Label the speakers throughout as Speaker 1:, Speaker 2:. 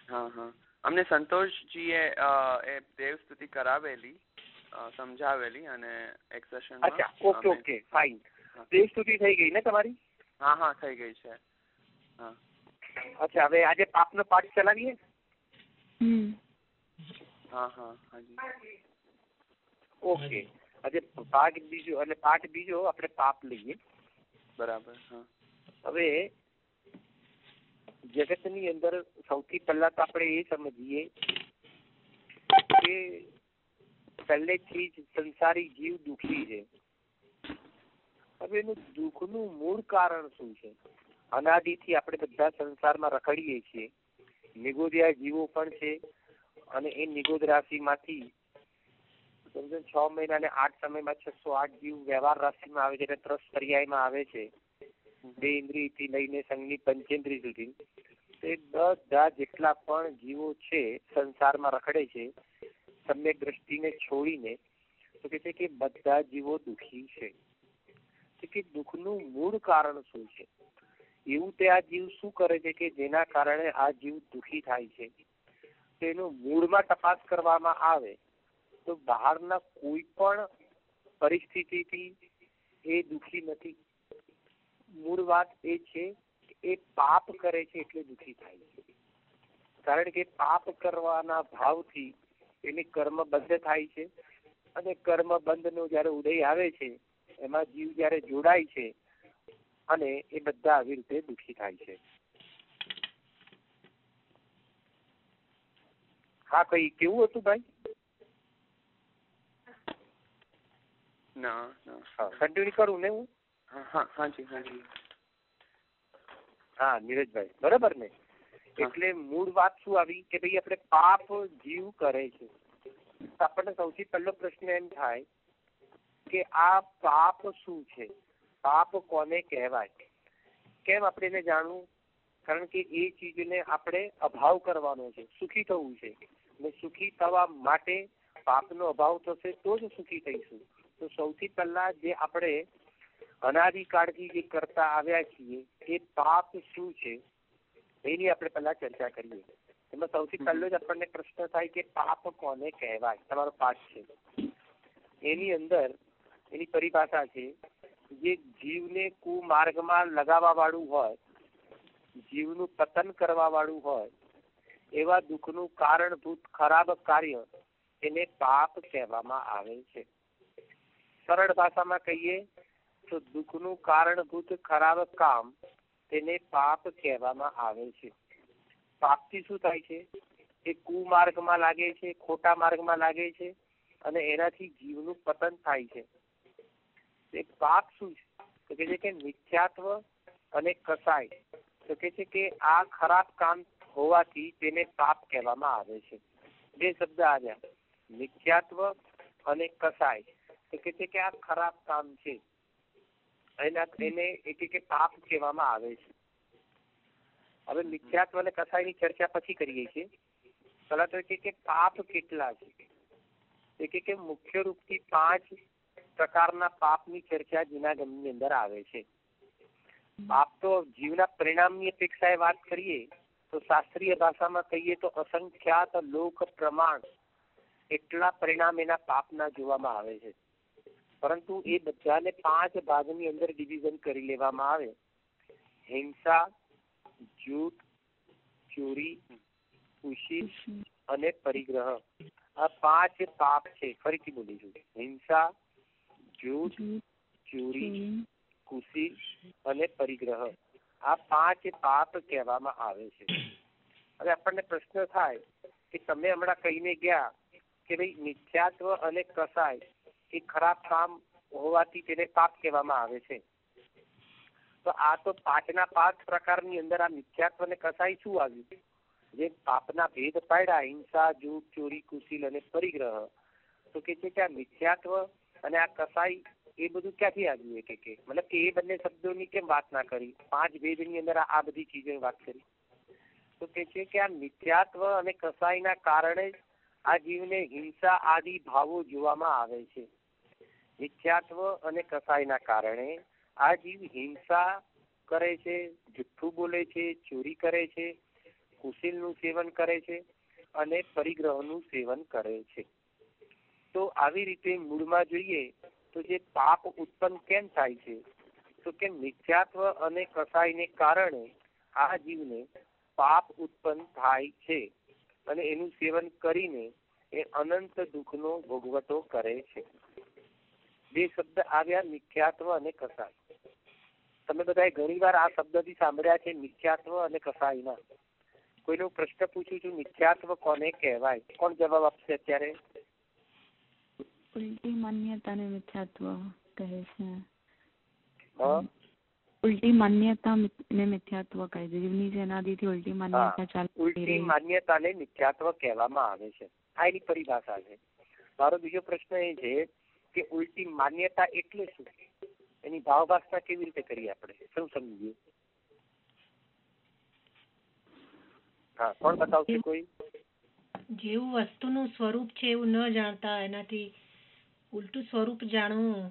Speaker 1: હા હા, અમને સંતોષજીએ એ દેવ સ્તુતિ કરાવેલી, સમજાવેલી, અને એક સેશનમાં.
Speaker 2: અચ્છા, ઓકે ઓકે, ફાઇન. દેવ સ્તુતિ થઈ ગઈ ને તમારી?
Speaker 1: હા હા, થઈ ગઈ છે. હા.
Speaker 2: અચ્છા, હવે આજે પાપનો પાઠ ચલાવીએ.
Speaker 1: હા હા, હાજી.
Speaker 2: ઓકે, આજે પાઠ બીજો, એટલે પાઠ બીજો આપણે પાપ લઈએ.
Speaker 1: બરાબર. હા.
Speaker 2: હવે જગતની અંદર સૌથી પહેલા તો આપણે એ સમજીએ કે પહેલેથી જ સંસારી જીવ દુઃખી છે. હવે એનું દુઃખનું મૂળ કારણ શું છે? અનાદિથી આપણે બધા સંસારમાં રખડીએ છીએ. નિગોદિયા જીવો પણ છે, અને એ નિગોદ રાશિમાંથી 6 મહિના અને 8 સમયમાં 608 જીવ વ્યવહાર રાશિમાં આવે છે, એટલે ત્રસ પર્યાયમાં આવે છે. 2 ઇન્દ્રિયથી લઈને સંઘની પંચેન્દ્રિય સુધી તે બધા જેટલા પણ જીવો છે સંસારમાં રખડે છે, સમ્યક દ્રષ્ટિને છોડીને, તો કે છે કે બધા જીવો દુઃખી છે. કે દુઃખનું મૂળ કારણ શું છે? એવું તે આ જીવ શું કરે છે કે જેના કારણે આ જીવ દુઃખી થાય છે? તો એનું મૂળમાં તપાસ કરવામાં આવે તો બહારના કોઈ પણ પરિસ્થિતિથી એ દુઃખી નથી. મૂળ વાત એ છે કે એ પાપ કરે છે એટલે દુઃખી થાય છે. કારણ કે પાપ કરવાના ભાવથી એની કર્મ બંધ થાય છે, અને કર્મ બંધનો જયારે ઉદય આવે છે એમાં જીવ જયારે જોડાય છે, અને એ બધા આવી રીતે દુઃખી થાય છે. હા, કઈ કેવું હતું ભાઈ?
Speaker 1: ના ના,
Speaker 2: કન્ટિન્યુ કરું ને હું?
Speaker 1: હાજી હાજી.
Speaker 2: હા નીરજભાઈ, બરાબર ને? એટલે મૂળ વાત શું આવી કે ભાઈ આપણે પાપ જીવ કરે છે. આપણને સૌથી પહેલો પ્રશ્ન એમ થાય કે આ પાપ શું છે? પાપ કોને કહેવાય? કેમ આપણે એને જાણવું? કારણ કે એ ચીજને આપણે અભાવ કરવાનો છે, સુખી થવું છે. અને સુખી થવા માટે પાપનો અભાવ થશે તો જ સુખી થઈશું. તો સૌથી પહેલા જે આપણે અનાદિકાળથી જે કરતા આવ્યા છીએ એ પાપ શું છે એની આપણે પહેલા ચર્ચા કરીએ. એમાં સૌથી પહેલો જ આપણને પ્રશ્ન થાય કે પાપ કોને કહેવાય? તમારો પાઠ છે એની અંદર એની પરિભાષા છે, જે જીવને કુમાર્ગમાં લગાવવા વાળું હોય, જીવનું પતન કરવા વાળું હોય, એવા દુઃખનું કારણભૂત ખરાબ કાર્ય એને પાપ કહેવામાં આવે છે. સરળ ભાષામાં કહીએ તો દુઃખનું કારણભૂત ખરાબ કામ તેને પાપ કહેવામાં આવે છે. પાપથી શું થાય છે? એ કુમાર્ગમાં લાગે છે, ખોટા માર્ગમાં લાગે છે, અને એનાથી જીવનું પતન થાય છે. એ પાપ શું છે? તો કે છે કે મિથ્યાત્વ અને કસાય. તો કે છે કે આ ખરાબ કામ હોવાથી તેને પાપ કહેવામાં આવે છે. બે શબ્દ આવ્યા, મિથ્યાત્વ અને કસાય. તો કે છે કે આ ખરાબ કામ છે, એને એટલે કે પાપ કહેવામાં આવે છે. હવે મિથ્યાત્વ અને કસાયની ચર્ચા પછી કરીએ છીએ. પહેલા તો કે પાપ કેટલા છે? એ કે મુખ્ય રૂપથી 5 પ્રકારના પાપની ચર્ચા જૂનાગમની અંદર આવે છે. પાપ તો જીવના પરિણામની અપેક્ષાએ વાત કરીએ તો શાસ્ત્રીય ભાષામાં કહીએ તો અસંખ્યાત લોક પ્રમાણ એટલા પરિણામ એના પાપના જોવામાં આવે છે. પરંતુ એ બધાને 5 ભાગની અંદર ડિવિઝન કરી લેવામાં આવે. હિંસા, જૂઠ, ચોરી, કુશી અને પરિગ્રહ. આ 5 પાપ છે. ફરીથી બોલીશું, હિંસા, જૂઠ, ચોરી, કુશી અને પરિગ્રહ. આ 5 પાપ કહેવામાં આવે છે. હવે આપણને પ્રશ્ન થાય કે તમે હમણાં કહીને ગયા કે ભાઈ મિથ્યાત્વ અને કસાય એ ખરાબ કામ હોવાથી તેને પાપ કહેવામાં આવે છે. તો આ તો 5ના 5 પ્રકારની અંદર આ મિથ્યાત્વ અને કસાય શું આવ્યું? જે પાપના ભેદ પાડ્યા, હિંસા, જૂઠ, ચોરી, કુશીલ અને પરિગ્રહ. તો કે છે કે આ મિથ્યાત્વ અને આ કસાય એ બધું ક્યાંથી આવ્યું? કે મતલબ કે એ બંને શબ્દોની કેમ વાત ના કરી? 5 ભેદની અંદર આ બધી ચીજોની વાત કરી. તો કે છે કે આ મિથ્યાત્વ અને કસાયના કારણે આ જીવને હિંસા આદિ ભાવો જોવામાં આવે છે. મિથ્યાત્વ અને કસાયના કારણે આ જીવ હિંસા કરે છે, જુઠ્ઠું બોલે છે, ચોરી કરે છે, કુશીલનું સેવન કરે છે અને પરિગ્રહનું સેવન કરે છે. તો આવી રીતે મૂળમાં જોઈએ તો જે પાપ ઉત્પન્ન કેમ થાય છે, તો કે મિથ્યાત્વ અને કસાયને કારણે આ જીવને પાપ ઉત્પન્ન થાય છે અને એનું સેવન કરીને એ અનંત દુઃખનો ભોગવટો કરે છે. બે શબ્દ આવ્યા, મિથ્યાત્વ અને કસાય. તમે બધાએ ઘણી વાર આ શબ્દથી સાંભળ્યા છે, મિથ્યાત્વ અને કસાયના. કોઈનો પ્રશ્ન પૂછું છું, મિથ્યાત્વ કોને કહેવાય? કોણ જવાબ આપશે અત્યારે?
Speaker 3: ઉલટી માન્યતાને મિથ્યાત્વ કહે છે.
Speaker 2: ઉલટી
Speaker 3: માન્યતા ને મિથ્યાત્વ કહે છે. જીવની જેનાથી ઉલટી માન્યતા ચાલતી રહી.
Speaker 2: ઉલટી માન્યતાને મિથ્યાત્વ કહેવામાં આવે છે. આ એની પરિભાષા છે. મારો બીજો પ્રશ્ન એ છે કે ઉલટી માન્યતા એટલે શું? એની ભાવભાષા કેવી રીતે કરીએ આપણે? શું સમજીએ? હા, કોણ બતાવશે કોઈ?
Speaker 4: જેવું વસ્તુનું સ્વરૂપ છે એવું ન જાણતા એનાથી ઉલટું સ્વરૂપ જાણવું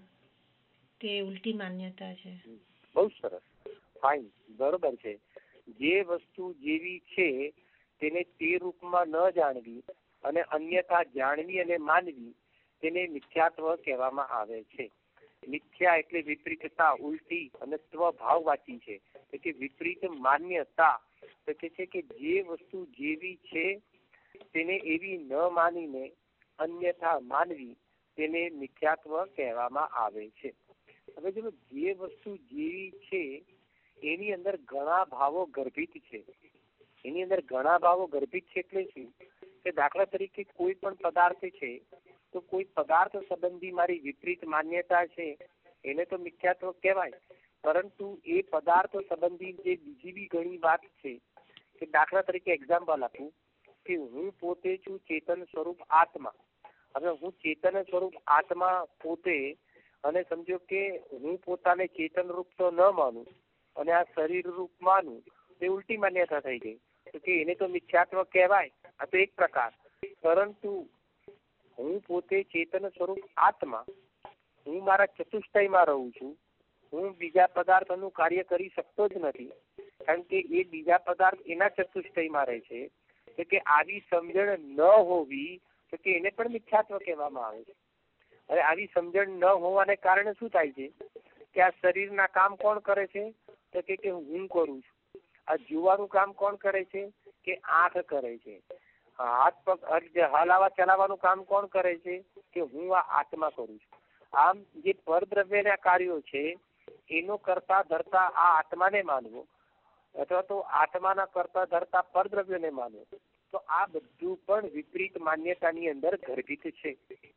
Speaker 4: તે ઉલટી માન્યતા છે.
Speaker 2: બહુ સરસ, ફાઇન, બરોબર છે. જે વસ્તુ જેવી છે તેને તે રૂપમાં ન જાણવી અને અન્યથા જાણવી અને માનવી તેને મિથ્યાત્વ કહેવામાં આવે છે. મિથ્યા એટલે વિપરીતતા, ઉલટી, અને ત્વ ભાવવાચી છે. એટલે કે વિપરીત માન્યતા. તો કે છે કે જે વસ્તુ જેવી છે તેને એવી ન માનીને અન્યથા માનવી તેને મિથ્યાત્વ કહેવામાં આવે છે. હવે જો જે વસ્તુ જેવી છે એની અંદર ઘણા ભાવો ગર્ભિત છે. એની અંદર ઘણા ભાવો ગર્ભિત છે એટલે શું? કે દાખલા તરીકે કોઈ પણ પદાર્થ છે તો કોઈ પદાર્થ સંબંધી મારી વિપરીત માન્યતા છે એને તો મિથ્યાત્વ કહેવાય, પરંતુ એ પદાર્થ સંબંધી જે બીજી બી ઘણી વાત છે, કે દાખલા તરીકે એક્ઝામ્પલ આપું કે હું પોતે છું ચેતન સ્વરૂપ આત્મા. હવે હું ચેતન સ્વરૂપ આત્મા પોતે, અને સમજો કે હું પોતાને ચેતન રૂપ તો ન માનું અને આ શરીર રૂપ માનું, તે ઉલટી માન્યતા થઈ ગઈ. તો કે એને તો મિથ્યાત્વ કહેવાય. આ તો એક પ્રકાર. પરંતુ હું પોતે ચેતન સ્વરૂપ આત્મા, હું મારા ચતુષ્ટયમાં રહું છું, હું બીજા પદાર્થનું કાર્ય કરી શકતો જ નથી, કારણ કે એ બીજા પદાર્થ એના ચતુષ્ટયમાં રહે છે. તો કે આવી સમજણ ન હોવી, તો કે એને પણ મિથ્યાત્વ કહેવામાં આવે છે. હવે આવી સમજણ ન હોવાને કારણે શું થાય છે કે આ શરીરના કામ કોણ કરે છે? તો કે હું કરું છું. આ જોવાનું કામ કોણ કરે છે? કે આંખ કરે છે. હાથ પગ હલાવા ચલાવવાનું કામ કોણ કરે છે? કે હું આ આત્મા કરું છું. આમ જે પરદ્રવ્યના કાર્યો છે એનો કરતા ધરતા આ આત્માને માનવો, અથવા તો આત્માના કરતા ધરતા પરદ્રવ્યને માનવો, તો આ બધું પણ વિપરીત માન્યતાની અંદર ગર્ભિત છે.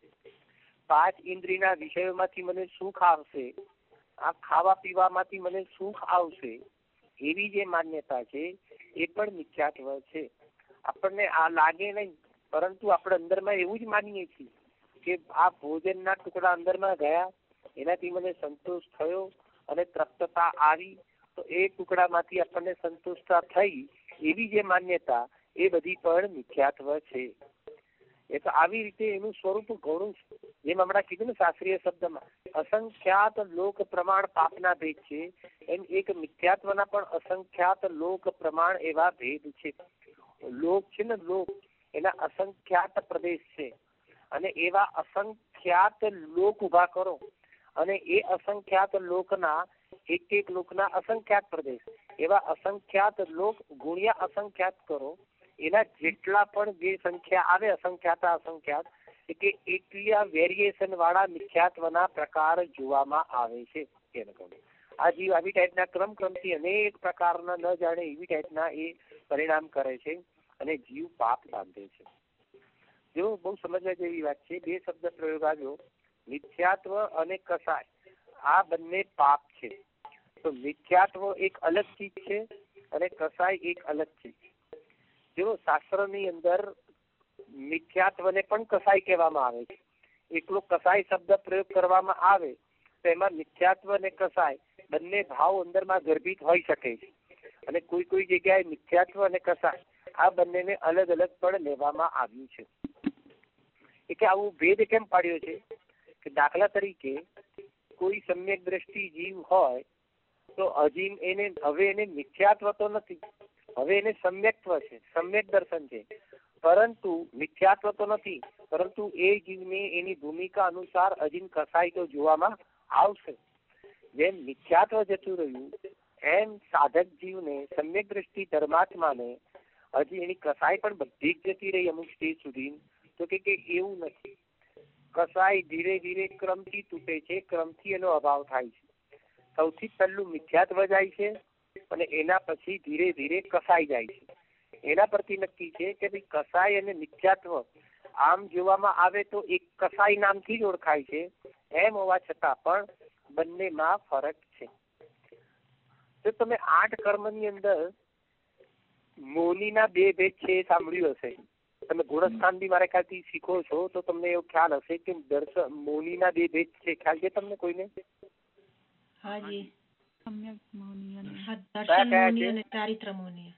Speaker 2: 5 ઇન્દ્રિયના વિષયોમાંથી મને સુખ આવશે, આ ખાવા પીવામાંથી મને સુખ આવશે, એવી જે માન્યતા છે એ પણ મિથ્યાત્વ છે. આપણને આ લાગે નહીં, પરંતુ આપણે અંદરમાં એવું જ માનીએ છીએ કે આ ભોજનના ટુકડા અંદરમાં ગયા, એનાથી મને સંતોષ થયો અને તૃપ્તતા આવી, તો એ ટુકડામાંથી આપણને સંતુષ્ટતા થઈ, એવી જે માન્યતા એ બધી પણ મિથ્યાત્વ છે. એ તો આવી રીતે એનું સ્વરૂપ ઘણું છે. જેમ હમણાં કીધું ને શાસ્ત્રીય શબ્દમાં અસંખ્યાત લોક પ્રમાણ પાપના ભેદ છે, એમ એક મિથ્યાત્વના પણ અસંખ્યાત લોક પ્રમાણ એવા ભેદ છે. લોક છે ને, લોક એના અસંખ્યાત પ્રદેશ છે, અને એવા અસંખ્યાત લોક ઉભા કરો અને એ અસંખ્યાત લોકના એક લોકના અસંખ્યાત પ્રદેશ, એવા અસંખ્યાત લોક ગુણ્યા અસંખ્યાત કરો, એના જેટલા પણ જે સંખ્યા આવે અસંખ્યાત, કે એટલા વેરિએશન વાળા મિથ્યાત્વના પ્રકાર જોવામાં આવે છે. આ જીવ આવી ટાઈપના ક્રમથી અનેક પ્રકારના ન જાણે એવી ટાઈપના એ પરિણામ કરે છે અને જીવ પાપ બાંધે છે. જો બહુ સમજવા જેવી વાત છે. 2 શબ્દ પ્રયોગ આવ્યો, મિથ્યાત્વ અને કસાય. આ બંને પાપ છે. તો મિથ્યાત્વ એક અલગ ચીજ છે અને કસાય એક અલગ ચીજ છે. જો શાસ્ત્રની અંદર મિથ્યાત્વને પણ કસાય કહેવામાં આવે છે. એકલો કસાય શબ્દ પ્રયોગ કરવામાં આવે તો એમાં મિથ્યાત્વ અને કસાય બંને ભાવ અંદરમાં ગર્ભિત હોઈ શકે છે, અને કોઈ જગ્યાએ મિથ્યાત્વ અને કસાય આ બંનેને અલગ અલગ પણ લેવામાં આવ્યું છે. એટલે આવું ભેદ કેમ પાડ્યો છે કે દાખલા તરીકે કોઈ સમ્યક દ્રષ્ટિ જીવ હોય તો હજી એને મિથ્યાત્વ તો નથી, હવે એને સમ્યક્ત્વ છે, સમ્યક દર્શન છે, પરંતુ મિથ્યાત્વ તો નથી. પરંતુ એ જીવને એની ભૂમિકા અનુસાર હજી કસાય તો જોવામાં આવશે. જેમ મિથ્યાત્વ જતું રહ્યું એમ સાધક જીવને સમ્યક દ્રષ્ટિ ધર્માત્માને હજી એની કસાય પણ બધી જ જતી રહી અમુક સ્ટેજ સુધી. તો કે એવું નથી. કસાય ધીરે ધીરે ક્રમથી તૂટે છે, ક્રમથી એનો અભાવ થાય છે. સૌથી પહેલું મિથ્યાત્વ જાય છે અને એના પછી ધીરે ધીરે કસાય જાય છે. એના પરથી નક્કી છે કે ભાઈ કસાય અને મિથ્યાત્વ આમ જોવામાં આવે તો એક કસાય નામથી જ ઓળખાય છે. એમ હોવા છતાં પણ બંનેમાં ફરક છે. જો તમે 8 કર્મની અંદર મૌનીના 2 ભેદ છે એ સાંભળ્યું હશે. તમે ગુણસ્થાન બી મારા ખ્યાલથી શીખો છો તો તમને એવો ખ્યાલ હશે કે મૌનીના 2 ભેદ છે. ખ્યાલ છે તમને કોઈને?
Speaker 4: હાજી.
Speaker 3: સમ્યક મૌની અને
Speaker 4: દર્શન મૌની અને ચારિત્ર મૌની.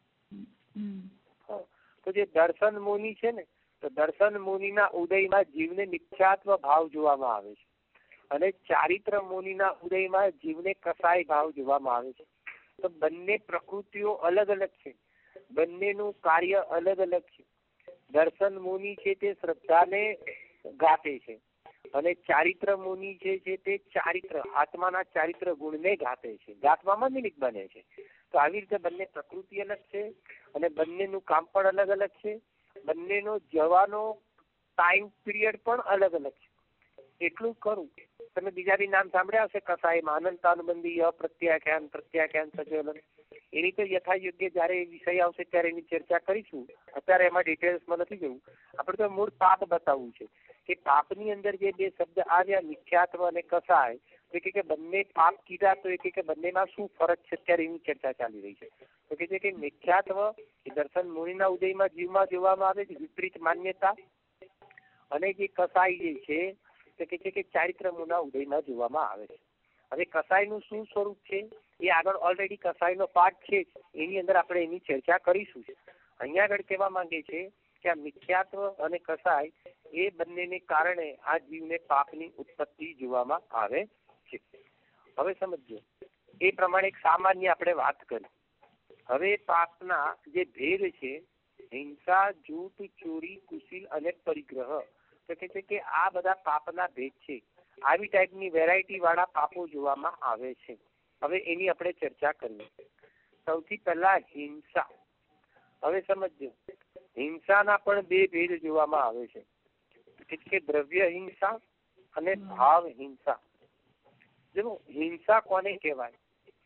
Speaker 2: તો જે દર્શન મૌની છે ને, તો દર્શન મૌનીના ઉદયમાં જીવને મિથ્યાત્વ ભાવ જોવામાં આવે છે અને ચારિત્ર મૌનીના ઉદયમાં જીવને કસાય ભાવ જોવામાં આવે છે. તો બંને પ્રકૃતિઓ અલગ અલગ છે, બંનેનું કાર્ય અલગ અલગ છે. દર્શન મૌની છે તે શ્રદ્ધાને ગાતે છે અને ચારિત્ર મૌની છે તે ચારિત્ર આત્માના ચારિત્ર ગુણને ગાતે છે, ગાતવામાં નિમિત્ત બને છે. તો આવી રીતે બંને પ્રકૃતિ અલગ છે અને બંનેનું કામ પણ અલગ અલગ છે. બંનેનો જવાનો ટાઈમ પીરિયડ પણ અલગ અલગ છે. એટલું ખરું, તમે બીજા બી નામ સાંભળ્યા હશે કસાયમાં અનંતાનુબંધી, અપ્રત્યાખ્યાન, પ્રત્યાખ્યાન, સચોલન. એની તો યથાયોગ્ય જયારે વિષય આવશે ત્યારે એની ચર્ચા કરીશું. અત્યારે એમાં ડિટેલ્સમાં નથી જવું. આપણે તો મૂળ પાપ બતાવવું છે કે પાપની અંદર જે 2 શબ્દ આવ્યા મિથ્યાત્વ અને કસાય, તો કે બંને પાપ કીધા તો કે બંનેમાં શું ફરક છે અત્યારે એની ચર્ચા ચાલી રહી છે. તો કે મિથ્યાત્વ એ દર્શન મુનિના ઉદયમાં જીવમાં જોવામાં આવે છે, વિપરીત માન્યતા. અને જે કસાય જે છે તો કે ચારિત્ર મુના ઉદયમાં જોવામાં આવે છે. હવે કસાયનું શું સ્વરૂપ છે એ આગળ ઓલરેડી કસાયનો પાઠ છે, એની અંદર આપણે એની ચર્ચા કરીશું. અહીંયા આગળ કહેવા માંગે છે કે આ મિથ્યાત્વ અને કસાય એ બંનેને કારણે આ જીવને પાપની ઉત્પત્તિ જોવામાં આવે છે. હવે સમજો, એ પ્રમાણે એક સામાન્ય આપણે વાત કરી. હવે પાપના જે ભેદ છે, હિંસા, જૂઠ, ચોરી, કુશીલ અને પરિગ્રહ, તો કે છે કે આ બધા પાપના ભેદ છે. આવી ટાઈપની વેરાયટી વાળા પાપો જોવામાં આવે છે. હવે એની આપણે ચર્ચા કરીએ. સૌથી પહેલા હિંસા. હવે સમજો, હિંસાના પણ 2 ભેદ જોવામાં આવે છે કે દ્રવ્ય હિંસા અને ભાવ હિંસા. જો હિંસા કોને કહેવાય?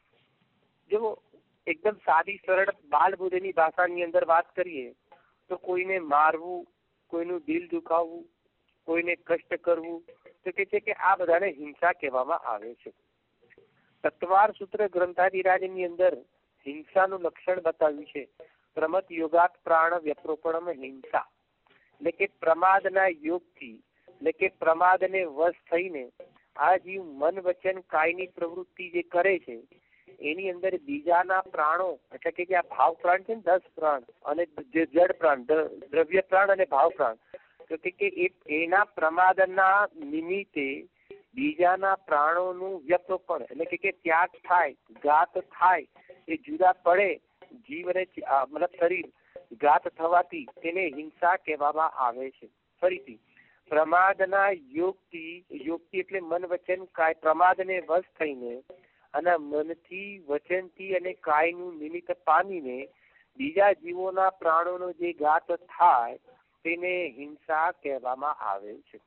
Speaker 2: જો એકદમ સાદી સરળ બાલબુદ્ધની ભાષાની અંદર વાત કરીએ તો કોઈને મારવું, કોઈનું દિલ દુખાવવું, કોઈને કષ્ટ કરવું, તો કે છે કે આ બધાને હિંસા કહેવામાં આવે છે. તત્વાર સૂત્ર ગ્રંથાધિરાજની અંદર હિંસાનું લક્ષણ બતાવ્યું છે. પ્રમત યોગાત પ્રાણ વ્યપ્રોપણમ હિંસા, એટલે કે પ્રમાદના યોગથી, એટલે કે પ્રમાદને વશ થઈને આ જીવ મન વચન કાયની પ્રવૃત્તિ જે કરે છે એની અંદર બીજાના પ્રાણો, એટલે કે જે આ ભાવ પ્રાણ છે ને 10 પ્રાણ અને જે જડ પ્રાણ, દ્રવ્ય પ્રાણ અને ભાવ પ્રાણ, તો કે એના પ્રમાદના નિમિત્તે બીજાના પ્રાણોનું વ્યપ્રોપણ, એટલે કે ત્યાગ થાય, ઘાત થાય, એ જુદા પડે, જીવને મતલબ શરીર ઘાત થવાથી તેને હિંસા કહેવામાં આવે છે. ફરીથી, પ્રમાદના યોગથી, યોગથી એટલે મન વચન કાય, પ્રમાદને વશ થઈને અને મનથી, વચનથી અને કાયનું નિમિત્ત પામીને બીજા જીવોના પ્રાણોનો જે ઘાત થાય તેને હિંસા કહેવામાં આવે છે.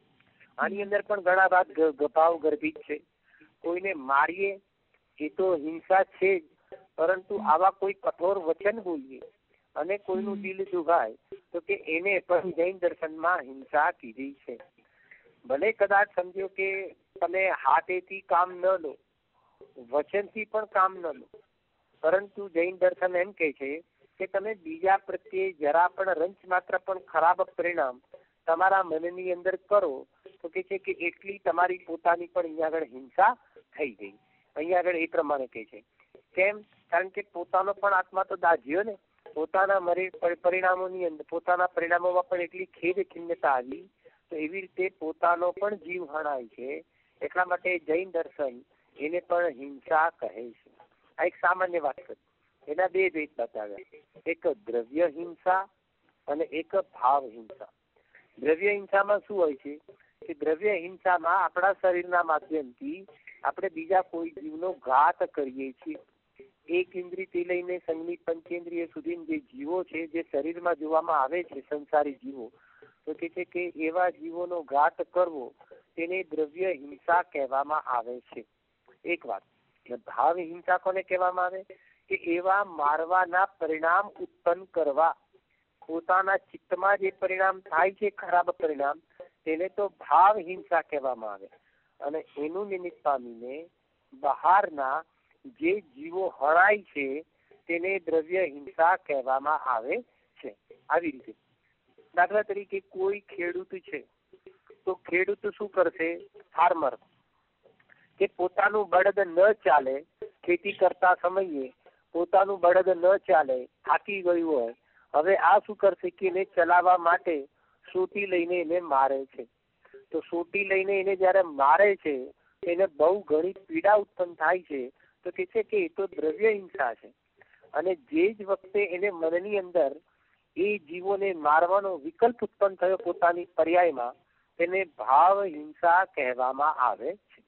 Speaker 2: આની અંદર પણ ઘણા ભાગ ભાવ ગર્ભિત છે. કોઈને મારીએ એ તો હિંસા છે જ, પરંતુ આવા કોઈ કઠોર વચન બોલીએ અને કોઈનું દિલ દુભાય તો કે એને પણ જૈન દર્શનમાં હિંસા કીધી છે. ભલે કદાચ સમજો કે તમે હાથેથી કામ ન લો, વચનથી પણ કામ ન લો, પરંતુ જૈન દર્શન એમ કહે છે કે તમે બીજા પ્રત્યે જરા પણ રંચ માત્ર પણ ખરાબ પરિણામ તમારા મનની અંદર કરો તો કે છે કે એટલી તમારી પોતાની પણ અહીંયા આગળ હિંસા થઈ ગઈ. અહીંયા આગળ એ પ્રમાણે કહે છે. કેમ? કારણ કે પોતાનો પણ આત્મા તો દાજ્યો ને, પોતાના પરિણામોની અંદર, પોતાના પરિણામોમાં પણ એટલી ખેદ ખિન્નતા આવી, તો એવી રીતે પોતાનો પણ જીવ હણાય છે. એટલા માટે જૈન દર્શન એને પણ હિંસા કહે છે. આ એક સામાન્ય વાત કરી. એના બે રીત બતાવ્યા, એક દ્રવ્ય હિંસા અને એક ભાવ હિંસા. દ્રવ્ય હિંસામાં શું હોય છે કે દ્રવ્ય હિંસામાં આપણા શરીરના માધ્યમથી આપણે બીજા કોઈ જીવનો ઘાત કરીએ છીએ. એક ઇન્દ્રિયથી લઈને સંગની પંચેન્દ્રિય સુધી જે જીવો છે, જે શરીરમાં જોવામાં આવે છે, સંસારી જીવો, તો કે છે કે એવા જીવોનો ઘાત કરવો તેને દ્રવ્ય હિંસા કહેવામાં આવે છે. એક વાત. ભાવ હિંસા કોને કહેવામાં આવે કે એવા મારવાના પરિણામ ઉત્પન્ન કરવા, પોતાના ચિત્તમાં જે પરિણામ થાય છે ખરાબ પરિણામ, તેને તો ભાવ હિંસા કહેવામાં આવે. અને એનું નિમિત્ત પામીને બહારના જે જીવો હણાય છે તેને દ્રવ્ય હિંસા કહેવામાં આવે છે. આવી રીતે દાખલા તરીકે કોઈ ખેડૂત છે, તો ખેડૂત શું કરશે, ફાર્મર, કે પોતાનું બળદ ન ચાલે, ખેતી કરતા સમયે પોતાનું બળદ ન ચાલે, થાકી ગયું હોય, હવે આ શું કરશે કે એને ચલાવવા માટે સોટી લઈને એને મારે છે. તો સોટી લઈને એને જયારે મારે છે એને બહુ ઘણી પીડા ઉત્પન્ન થાય છે. તો કે છે કે એ તો દ્રવ્ય હિંસા છે. અને જે જ વખતે એને મનની અંદર એ જીવોને મારવાનો વિકલ્પ ઉત્પન્ન થયો પોતાની પર્યાયમાં, તેને ભાવ હિંસા કહેવામાં આવે છે.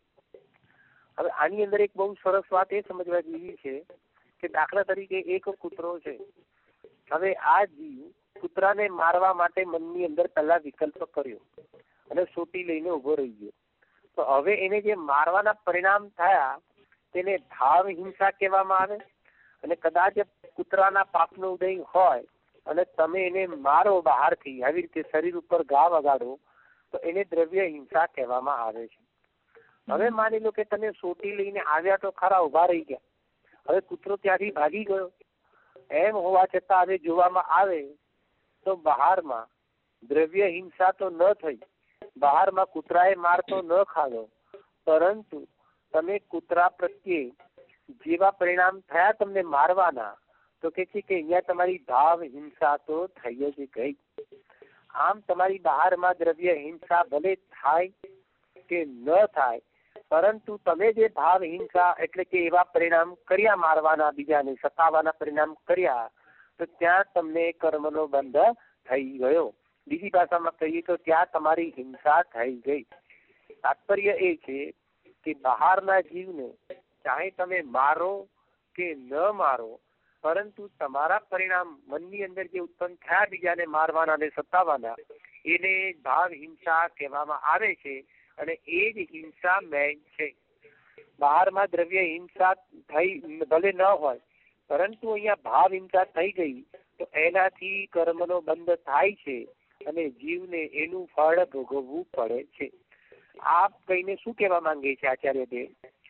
Speaker 2: હવે આની અંદર એક બહુ સરસ વાત એ સમજવા જેવી છે કે દાખલા તરીકે એક કૂતરો છે. હવે આ જીવ કૂતરાને મારવા માટે મનની અંદર પહેલા વિકલ્પ કર્યો અને સોટી લઈને ઉભો રહી ગયો. તો હવે એને જે મારવાના પરિણામ થયા તેને ભાવ હિંસા કહેવામાં આવે. અને કદાચ કૂતરાના પાપનો ઉદય હોય અને તમે એને મારો બહારથી, આવી રીતે શરીર ઉપર ઘા વગાડો, તો એને દ્રવ્ય હિંસા કહેવામાં આવે છે. હવે માની લો કે તમે સોટી લઈને આવ્યા તો ખરા, ઉભા રહી ગયા, હવે કૂતરો ત્યાંથી ભાગી ગયો. એમ હોવા છતાં હવે જોવામાં આવે તો બહારમાં દ્રવ્ય હિંસા તો ન થઈ, બહારમાં કૂતરાએ માર તો ન ખાધો, પરંતુ તમે કૂતરા પ્રત્યે જેવા પરિણામ થયા તમને મારવાના, તો કે છે કે અહીંયા તમારી ભાવ હિંસા તો થઈ જ ગઈ. આમ તમારી બહારમાં દ્રવ્ય હિંસા ભલે થાય કે ન થાય, પરંતુ તમે જે ભાવ હિંસા એટલે કે એવા પરિણામ કર્યા મારવાના, બીજાને સતાવવાના પરિણામ કર્યા, તો ત્યાં તમને કર્મનો બંધ થઈ ગયો. બીજી ભાષામાં કહીએ તો ત્યાં તમારી હિંસા થઈ ગઈ. તાત્પર્ય એ છે કે બહારના જીવને ચાહે તમે મારો કે ન મારો, પરંતુ તમારા પરિણામ મનની અંદર જે ઉત્પન્ન થયા બીજાને મારવાના અને સતાવવાના, એને ભાવ હિંસા કહેવામાં આવે છે. અને એ જ હિંસા મેન છે. બહારમાં દ્રવ્ય હિંસા થઈ ભલે ન હોય, પરંતુ અહીંયા ભાવ હિંસા થઈ ગઈ તો એનાથી કર્મનો બંધ થાય છે અને જીવને એનું ફળ ભોગવવું પડે છે. આપ કહીને શું કહેવા માંગે છે આચાર્યદેવ?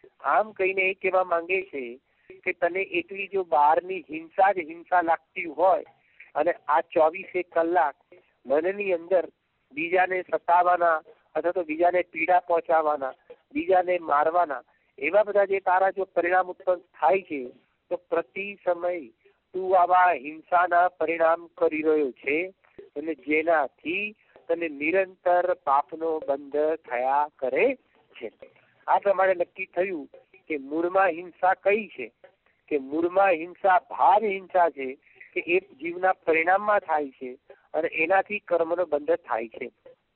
Speaker 2: આમ કહીને એ કહેવા માંગે છે કે તને એટલી જો બહારની હિંસા જ હિંસા લાગતી હોય અને આ 24 કલાક મનની અંદર બીજાને સતાવવાના અથવા તો બીજાને પીડા પહોંચાડવાના, બીજાને મારવાના, એવા બધા જે તારા જો પરિણામ ઉત્પન્ન થાય છે, તો પ્રતિ સમય તું આવા હિંસાના પરિણામ કરી રહ્યો છે, અને જેનાથી તને નિરંતર પાપનો બંધ થયા કરે છે. આ પ્રમાણે નક્કી થયું કે મૂળમાં હિંસા કઈ છે, કે મૂળમાં હિંસા ભાવ હિંસા છે, કે એ જીવના પરિણામમાં થાય છે અને એનાથી કર્મનો બંધ થાય છે.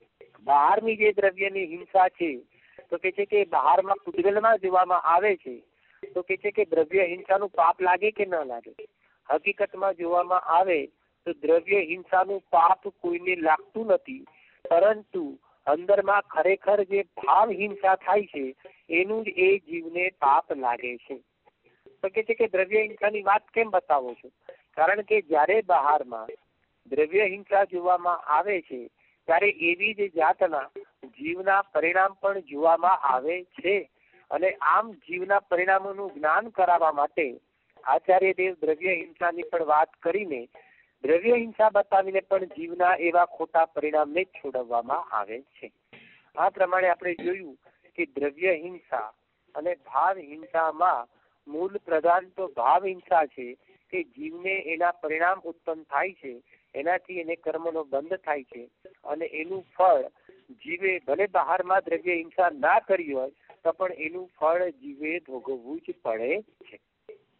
Speaker 2: બહારની જે દ્રવ્યની હિંસા છે, તો કે છે કે બહારમાં પૂતગલમાં જોવામાં આવે છે, તો કે છે કે દ્રવ્ય હિંસાનું પાપ લાગે કે ન લાગે? હકીકતમાં જોવામાં આવે તો દ્રવ્ય હિંસાનું પાપ કોઈને લાગતું નથી, પરંતુ અંદરમાં ખરેખર જે ભાવ હિંસા થાય છે એનું જ એ જીવને પાપ લાગે છે. તો કે છે કે દ્રવ્ય હિંસાની વાત કેમ બતાવો છો? કારણ કે જ્યારે બહારમાં દ્રવ્ય હિંસા જોવામાં આવે છે ત્યારે એવી જ જાતના જીવના પરિણામ પણ જોવામાં આવે છે. અને આમ જીવના પરિણામોનું જ્ઞાન કરાવવા માટે આચાર્યદેવ દ્રવ્ય હિંસાની પણ વાત કરીને દ્રવ્ય હિંસા બતાવીને પણ જીવના એવા ખોટા પરિણામને છોડવામાં આવે છે. આ પ્રમાણે આપણે જોયું કે દ્રવ્ય હિંસા અને ભાવ હિંસામાં મૂળ પ્રધાન તો ભાવ હિંસા છે, કે જીવને એના પરિણામ ઉત્પન્ન થાય છે, એનાથી એને કર્મનો બંધ થાય છે અને એનું ફળ જીવે ભલે બહારમાં દ્રવ્ય હિંસા ના કરી હોય તો પણ એનું ફળ જીવે ભોગવવું જ પડે છે.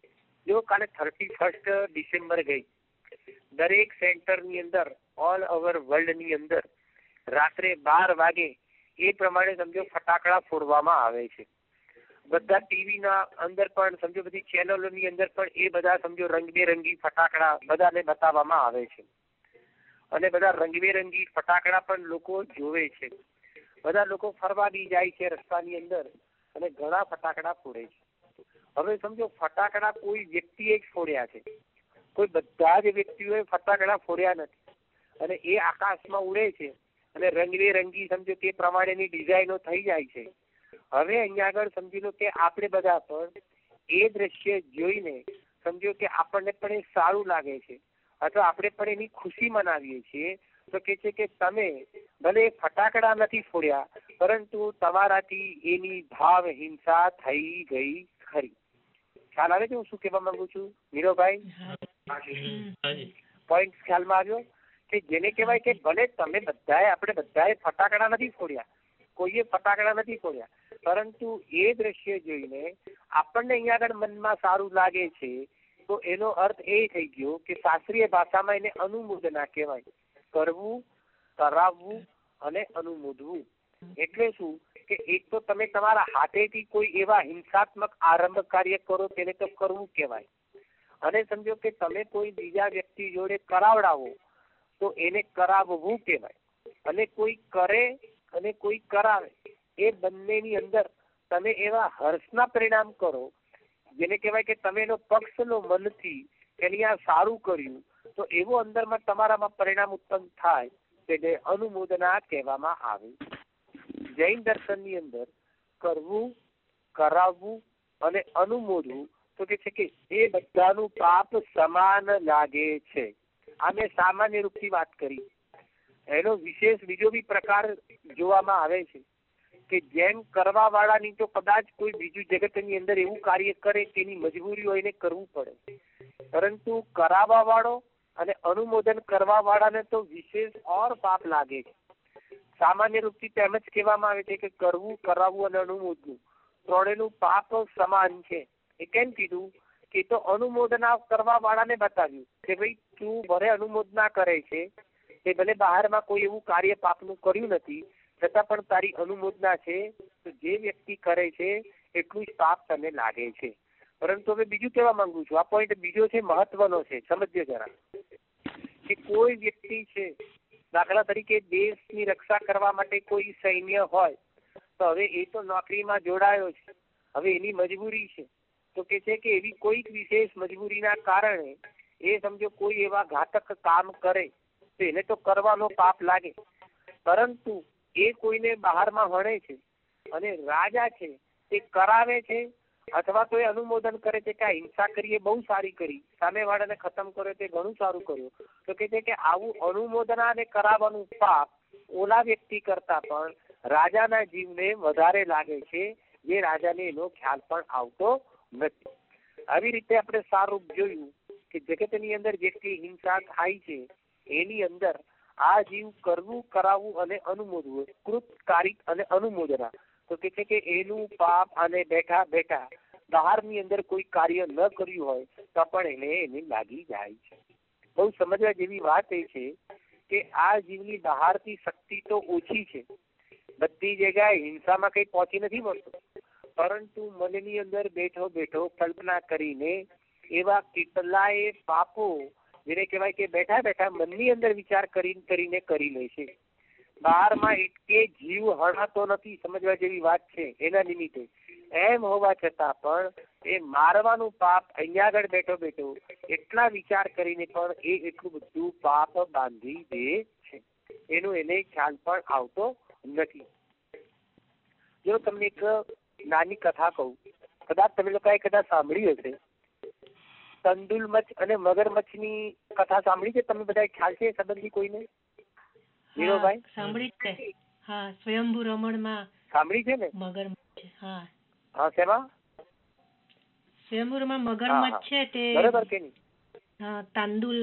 Speaker 2: જો કાલે 31 ડિસેમ્બર ગઈ, દરેક સેન્ટરની અંદર ઓલ ઓવર વર્લ્ડ ની અંદર રાત્રે 12 વાગે એ પ્રમાણે સમજો ફટાકડા ફોડવામાં આવે છે. બધા ટીવી ના અંદર પણ સમજો, બધી ચેનલોની અંદર પણ એ બધા સમજો રંગબેરંગી ફટાકડા બધાને બતાવવામાં આવે છે અને બધા રંગબેરંગી ફટાકડા પણ લોકો જોવે છે. બધા લોકો ફરવા બી જાય છે રસ્તાની અંદર અને ઘણા ફટાકડા ફોડે છે. હવે સમજો ફટાકડા કોઈ વ્યક્તિએ જ ફોડ્યા છે, કોઈ બધા જ વ્યક્તિઓએ ફટાકડા ફોડ્યા નથી અને એ આકાશમાં ઉડે છે અને રંગબેરંગી સમજો તે પ્રમાણેની ડિઝાઇનો થઈ જાય છે. હવે અહીંયા આગળ સમજી લો કે આપણે બધા પણ એ દ્રશ્ય જોઈને સમજો કે આપણને પણ એ સારું લાગે છે અથવા આપણે પણ એની ખુશી મનાવીએ છીએ. તો કે છે કે તમે ભલે ફટાકડા નથી ફોડ્યા, પરંતુ તમારાથી એની ભાવ હિંસા થઈ ગઈ ખરી. ખ્યાલ આવે છે હું શું કહેવા માંગુ છું મીરોભાઈ? પોઈન્ટ ખ્યાલમાં આવ્યો કે જેને કહેવાય કે ભલે તમે બધાએ આપણે બધાએ ફટાકડા નથી ફોડ્યા, કોઈએ ફટાકડા નથી ફોડ્યા, પરંતુ એ દ્રશ્ય જોઈને આપણને અહીંયા આગળ મનમાં સારું લાગે છે. તો એનો અર્થ એ થઈ ગયો કે શાસ્ત્રીય ભાષામાં એને અનુમોદના કહેવાય. કરવું, કરાવવું અને અનુમોદવું એટલે શું કે એક તો તમે તમારા હાથેથી કોઈ એવા હિંસાત્મક આરંભ કાર્ય કરો તેને તો કરવું કહેવાય, અને સમજો કે તમે કોઈ બીજા વ્યક્તિ જોડે કરાવડાવો તો એને કરાવવું કહેવાય. અને કોઈ કરે અને કોઈ કરાવે એ બંનેની અંદર તમે એવા હર્ષના પરિણામ કરો જેને કહેવાય કે તમે એનો પક્ષનો મનથી એની આ સારું કર્યું, તો એવો અંદરમાં તમારામાં પરિણામ ઉત્પન્ન થાય તેને અનુમોદના કહેવામાં આવે. જૈન દર્શનની અંદર કરવું, કરાવવું અને અનુમોદવું તો કે છે કે એ બધાનું પાપ સમાન લાગે છે. આ મેં સામાન્ય રૂપથી વાત કરી. એનો વિશેષ બીજો બી પ્રકાર જોવામાં આવે છે કે જેમ કરવા વાળાની તો કદાચ કોઈ બીજું જગતની અંદર એવું કાર્ય કરે તેની મજબૂરી હોય એને કરવું પડે, પરંતુ કરાવવા વાળો અને અનુમોદન કરવા વાળાને તો વિશેષ ઓર પાપ લાગે છે. સામાન્ય રૂપથી તેમ જ કહેવામાં આવે છે કે કરવું, કરાવવું અને અનુમોદવું ત્રણેયનું પાપ સમાન છે. એ કેમ કીધું કે તો અનુમોદના કરવા વાળાને બતાવ્યું કે ભાઈ તું ભલે અનુમોદના કરે છે, તે ભલે બહારમાં કોઈ એવું કાર્ય પાપનું કર્યું નથી, છતાં પણ તારી અનુમોદના છે, તો જે વ્યક્તિ કરે છે એટલું જ પાપ તને લાગે છે. પરંતુ હવે બીજું કહેવા માંગુ છું, આ પોઈન્ટ બીજો છે, મહત્વનો છે, સમજજો જરા. કે કોઈ વ્યક્તિ છે, દાખલા તરીકે દેશની રક્ષા કરવા માટે કોઈ સૈન્ય હોય, તો હવે એ તો નોકરીમાં જોડાયો છે, હવે એની મજબૂરી છે, તો કે છે કે એવી કોઈક વિશેષ મજબૂરીના કારણે એ સમજો કોઈ એવા ઘાતક કામ કરે તો એને તો કરવાનો પાપ લાગે. પરંતુ એ કોઈને બહારમાં ભણે છે અને રાજા છે તે કરાવે છે અથવા તો એ અનુમોદન કરે છે કે આ હિંસા કરીએ બહુ સારી કરી, સામેવાળાને ખતમ કર્યો તે ઘણું સારું કર્યું, તો કે છે કે આવું અનુમોદના અને કરાવવાનું પાપ ઓલા વ્યક્તિ કરતા પણ રાજાના જીવને વધારે લાગે છે, જે રાજાને એનો ખ્યાલ પણ આવતો નથી. આવી રીતે આપણે સારું જોયું કે જગતની અંદર જેટલી હિંસા થાય છે એની અંદર આ જીવ કરવું, કરાવવું અને અનુમોદવું, કૃત, કારિક અને અનુમોદના, તો કે છે કે એનું પાપ અને બેઠા બેઠા બહારની અંદર કોઈ કાર્ય ન કર્યું હોય તો પણ એને લાગી જાય છે. બહુ સમજવા જેવી વાત એ છે કે આ જીવની બહારથી શક્તિ તો ઓછી છે, બધી જગ્યાએ હિંસામાં કઈ પહોંચી નથી મળતું, પરંતુ મનની અંદર બેઠો બેઠો કલ્પના કરીને એવા કેટલાય પાપો જેને કહેવાય કે બેઠા બેઠા મનની અંદર વિચાર કરીને કરી લે છે. બહારમાં એટલે જીવ હણાતો નથી, સમજવા જેવી વાત છે એના નિમિત્તે. એમ હોવા છતાં પણ એ મારવાનું પાપ અહીંયા આગળ બેઠો બેઠો એટલા વિચાર કરીને પણ એ એટલું બધું પાપ બાંધી દે છે, એનો એને ખ્યાલ પણ આવતો નથી. જો તમને એક નાની કથા કહું, કદાચ તમે લોકોએ કદાચ સાંભળી હશે, તંદુલમચ્છ અને મગરમચ્છની કથા સાંભળી છે તમે બધા? ખ્યાલ છે સંબંધી કોઈને? હીરોભાઈ
Speaker 4: સાંભળી છે. હા, સ્વયંભૂ રમણમાં
Speaker 2: સાંભળી છે ને?
Speaker 4: મગરમચ્છ. હા
Speaker 2: હા, શેમાં?
Speaker 4: સ્વયંભૂમાં મગરમચ્છ છે તે
Speaker 2: બરાબર કે નહીં?
Speaker 4: હા, તાંદુલ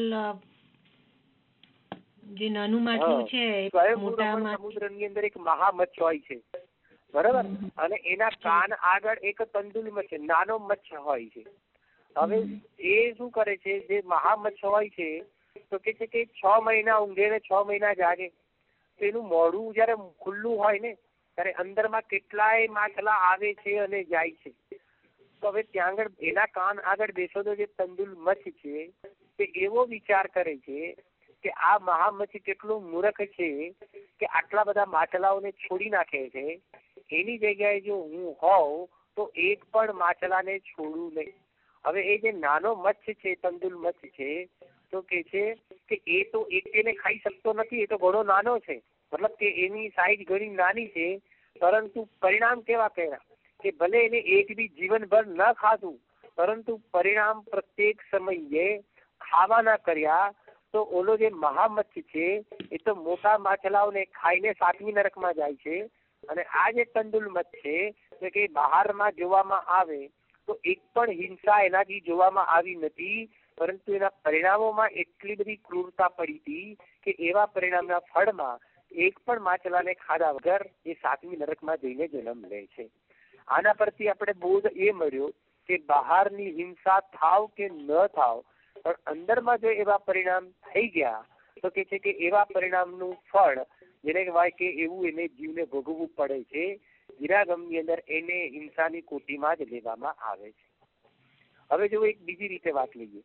Speaker 4: જે નાનું માછલું છે, મોટા
Speaker 2: સમુદ્રની અંદર એક મહામચ્છ હોય છે, બરાબર, અને એના કાન આગળ એક તંદુલ મચ્છ નાનો મચ્છ હોય છે, હવે એ શું કરે છે, જે મહામચ્છ હોય છે તો કે છે કે 6 મહિના ઊંઘે ને 6 મહિના જાગે. તો એનું મોઢું જયારે ખુલ્લું હોય ને ત્યારે અંદરમાં કેટલાય માછલા આવે છે અને જાય છે. તો હવે ત્યાં આગળ એના કાન આગળ બેસેલો જે તંદુલ મચ્છ છે તે એવો વિચાર કરે છે કે આ મહામચ્છ કેટલું મૂર્ખ છે કે આટલા બધા માછલાઓને છોડી નાખે છે. એની જગ્યાએ જો હું હોઉં તો એક પણ માછલાને છોડું નહીં. હવે એ જે નાનો મચ્છ છે, તંદુલ મચ્છ છે, તો કે છે કે એ તો એકને ખાઈ શકતો નથી, એ તો ઘણો નાનો છે, મતલબ કે એની સાઈઝ ઘણી નાની છે, પરંતુ પરિણામ કેવા કર્યા કે ભલે એને એક બી જીવનભર ન ખાધું, પરંતુ પરિણામ પ્રત્યેક સમયે ખાવાના કર્યા. તો ઓલો જે મહામચ્છ છે એ તો મોટા માછલાઓને ખાઈને 7મી નરકમાં જાય છે, અને આ જે તંદુલ મચ્છ છે તો કે બહારમાં જોવામાં આવે તો એક પણ હિંસા એનાથી જોવામાં આવી નથી, પરંતુ એના પરિણામોમાં એટલી બધી ક્રૂરતા પડી હતી કે એવા પરિણામના ફળમાં એક પણ માછલાને ખાધા વગર એ 7મી નરકમાં જઈને જન્મ લે છે. આના પરથી આપણે બોધ એ મળ્યો કે બહારની હિંસા થાવ કે ન થાવ, પણ અંદરમાં જો એવા પરિણામ થઈ ગયા તો કે છે કે એવા પરિણામનું ફળ જેને કહેવાય કે એવું એને જીવને ભોગવવું પડે છે. વિરાગમની અંદર એને હિંસાની કોટીમાં જ લેવામાં આવે છે. હવે જો એક બીજી રીતે વાત લઈએ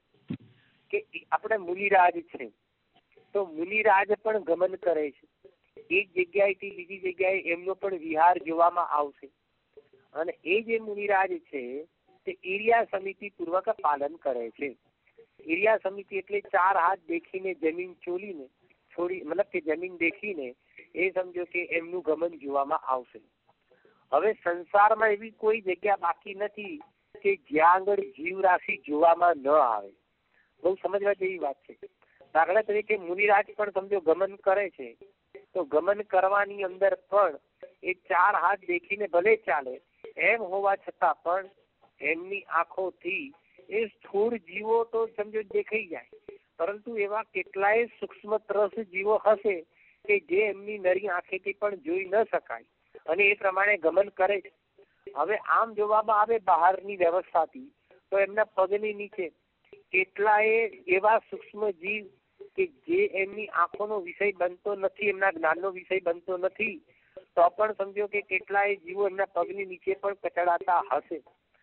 Speaker 2: કે આપણે મુનિરાજ છે, તો મુનિરાજ પણ ગમન કરે છે. એક જગ્યાએથી બીજી જગ્યાએ એમનો પણ વિહાર જોવામાં આવશે, અને એ જે મુનિરાજ છે તે ઈર્યા સમિતિ પૂર્વક પાલન કરે છે. ઈર્યા સમિતિ એટલે 4 હાથ દેખીને જમીન છોડી, મતલબ કે જમીન દેખીને એ સમજો કે એમનું ગમન જોવામાં આવશે. હવે સંસારમાં એવી કોઈ જગ્યા બાકી નથી કે જ્યાં આગળ જીવ રાશિ જોવામાં ન આવે. બહુ સમજવા જેવી વાત છે. દાખલા તરીકે મુનિરાજ પણ સમજો ગમન કરે છે, તો ગમન કરવાની અંદર પણ એ 4 હાથ દેખીને ભલે ચાલે, એમ હોવા છતાં પણ એમની આંખોથી એ સ્થૂળ જીવો તો સમજો દેખાઈ જાય, પરંતુ એવા કેટલાય સૂક્ષ્મ ત્રસ જીવો હશે કે જે એમની નરી આંખેથી પણ જોઈ ન શકાય, અને એ પ્રમાણે ગમન કરે છે. હવે આમ જોવામાં આવે બહારની વ્યવસ્થાથી તો એમના પગની નીચે કેટલાય એવા સૂક્ષ્મ જીવ કે જે એમની આંખોનો વિષય બનતો નથી, એમના જ્ઞાનનો વિષય બનતો નથી, તો પણ સમજો કે કેટલાય જીવો એમના પગની નીચે પણ કચડાતા હશે.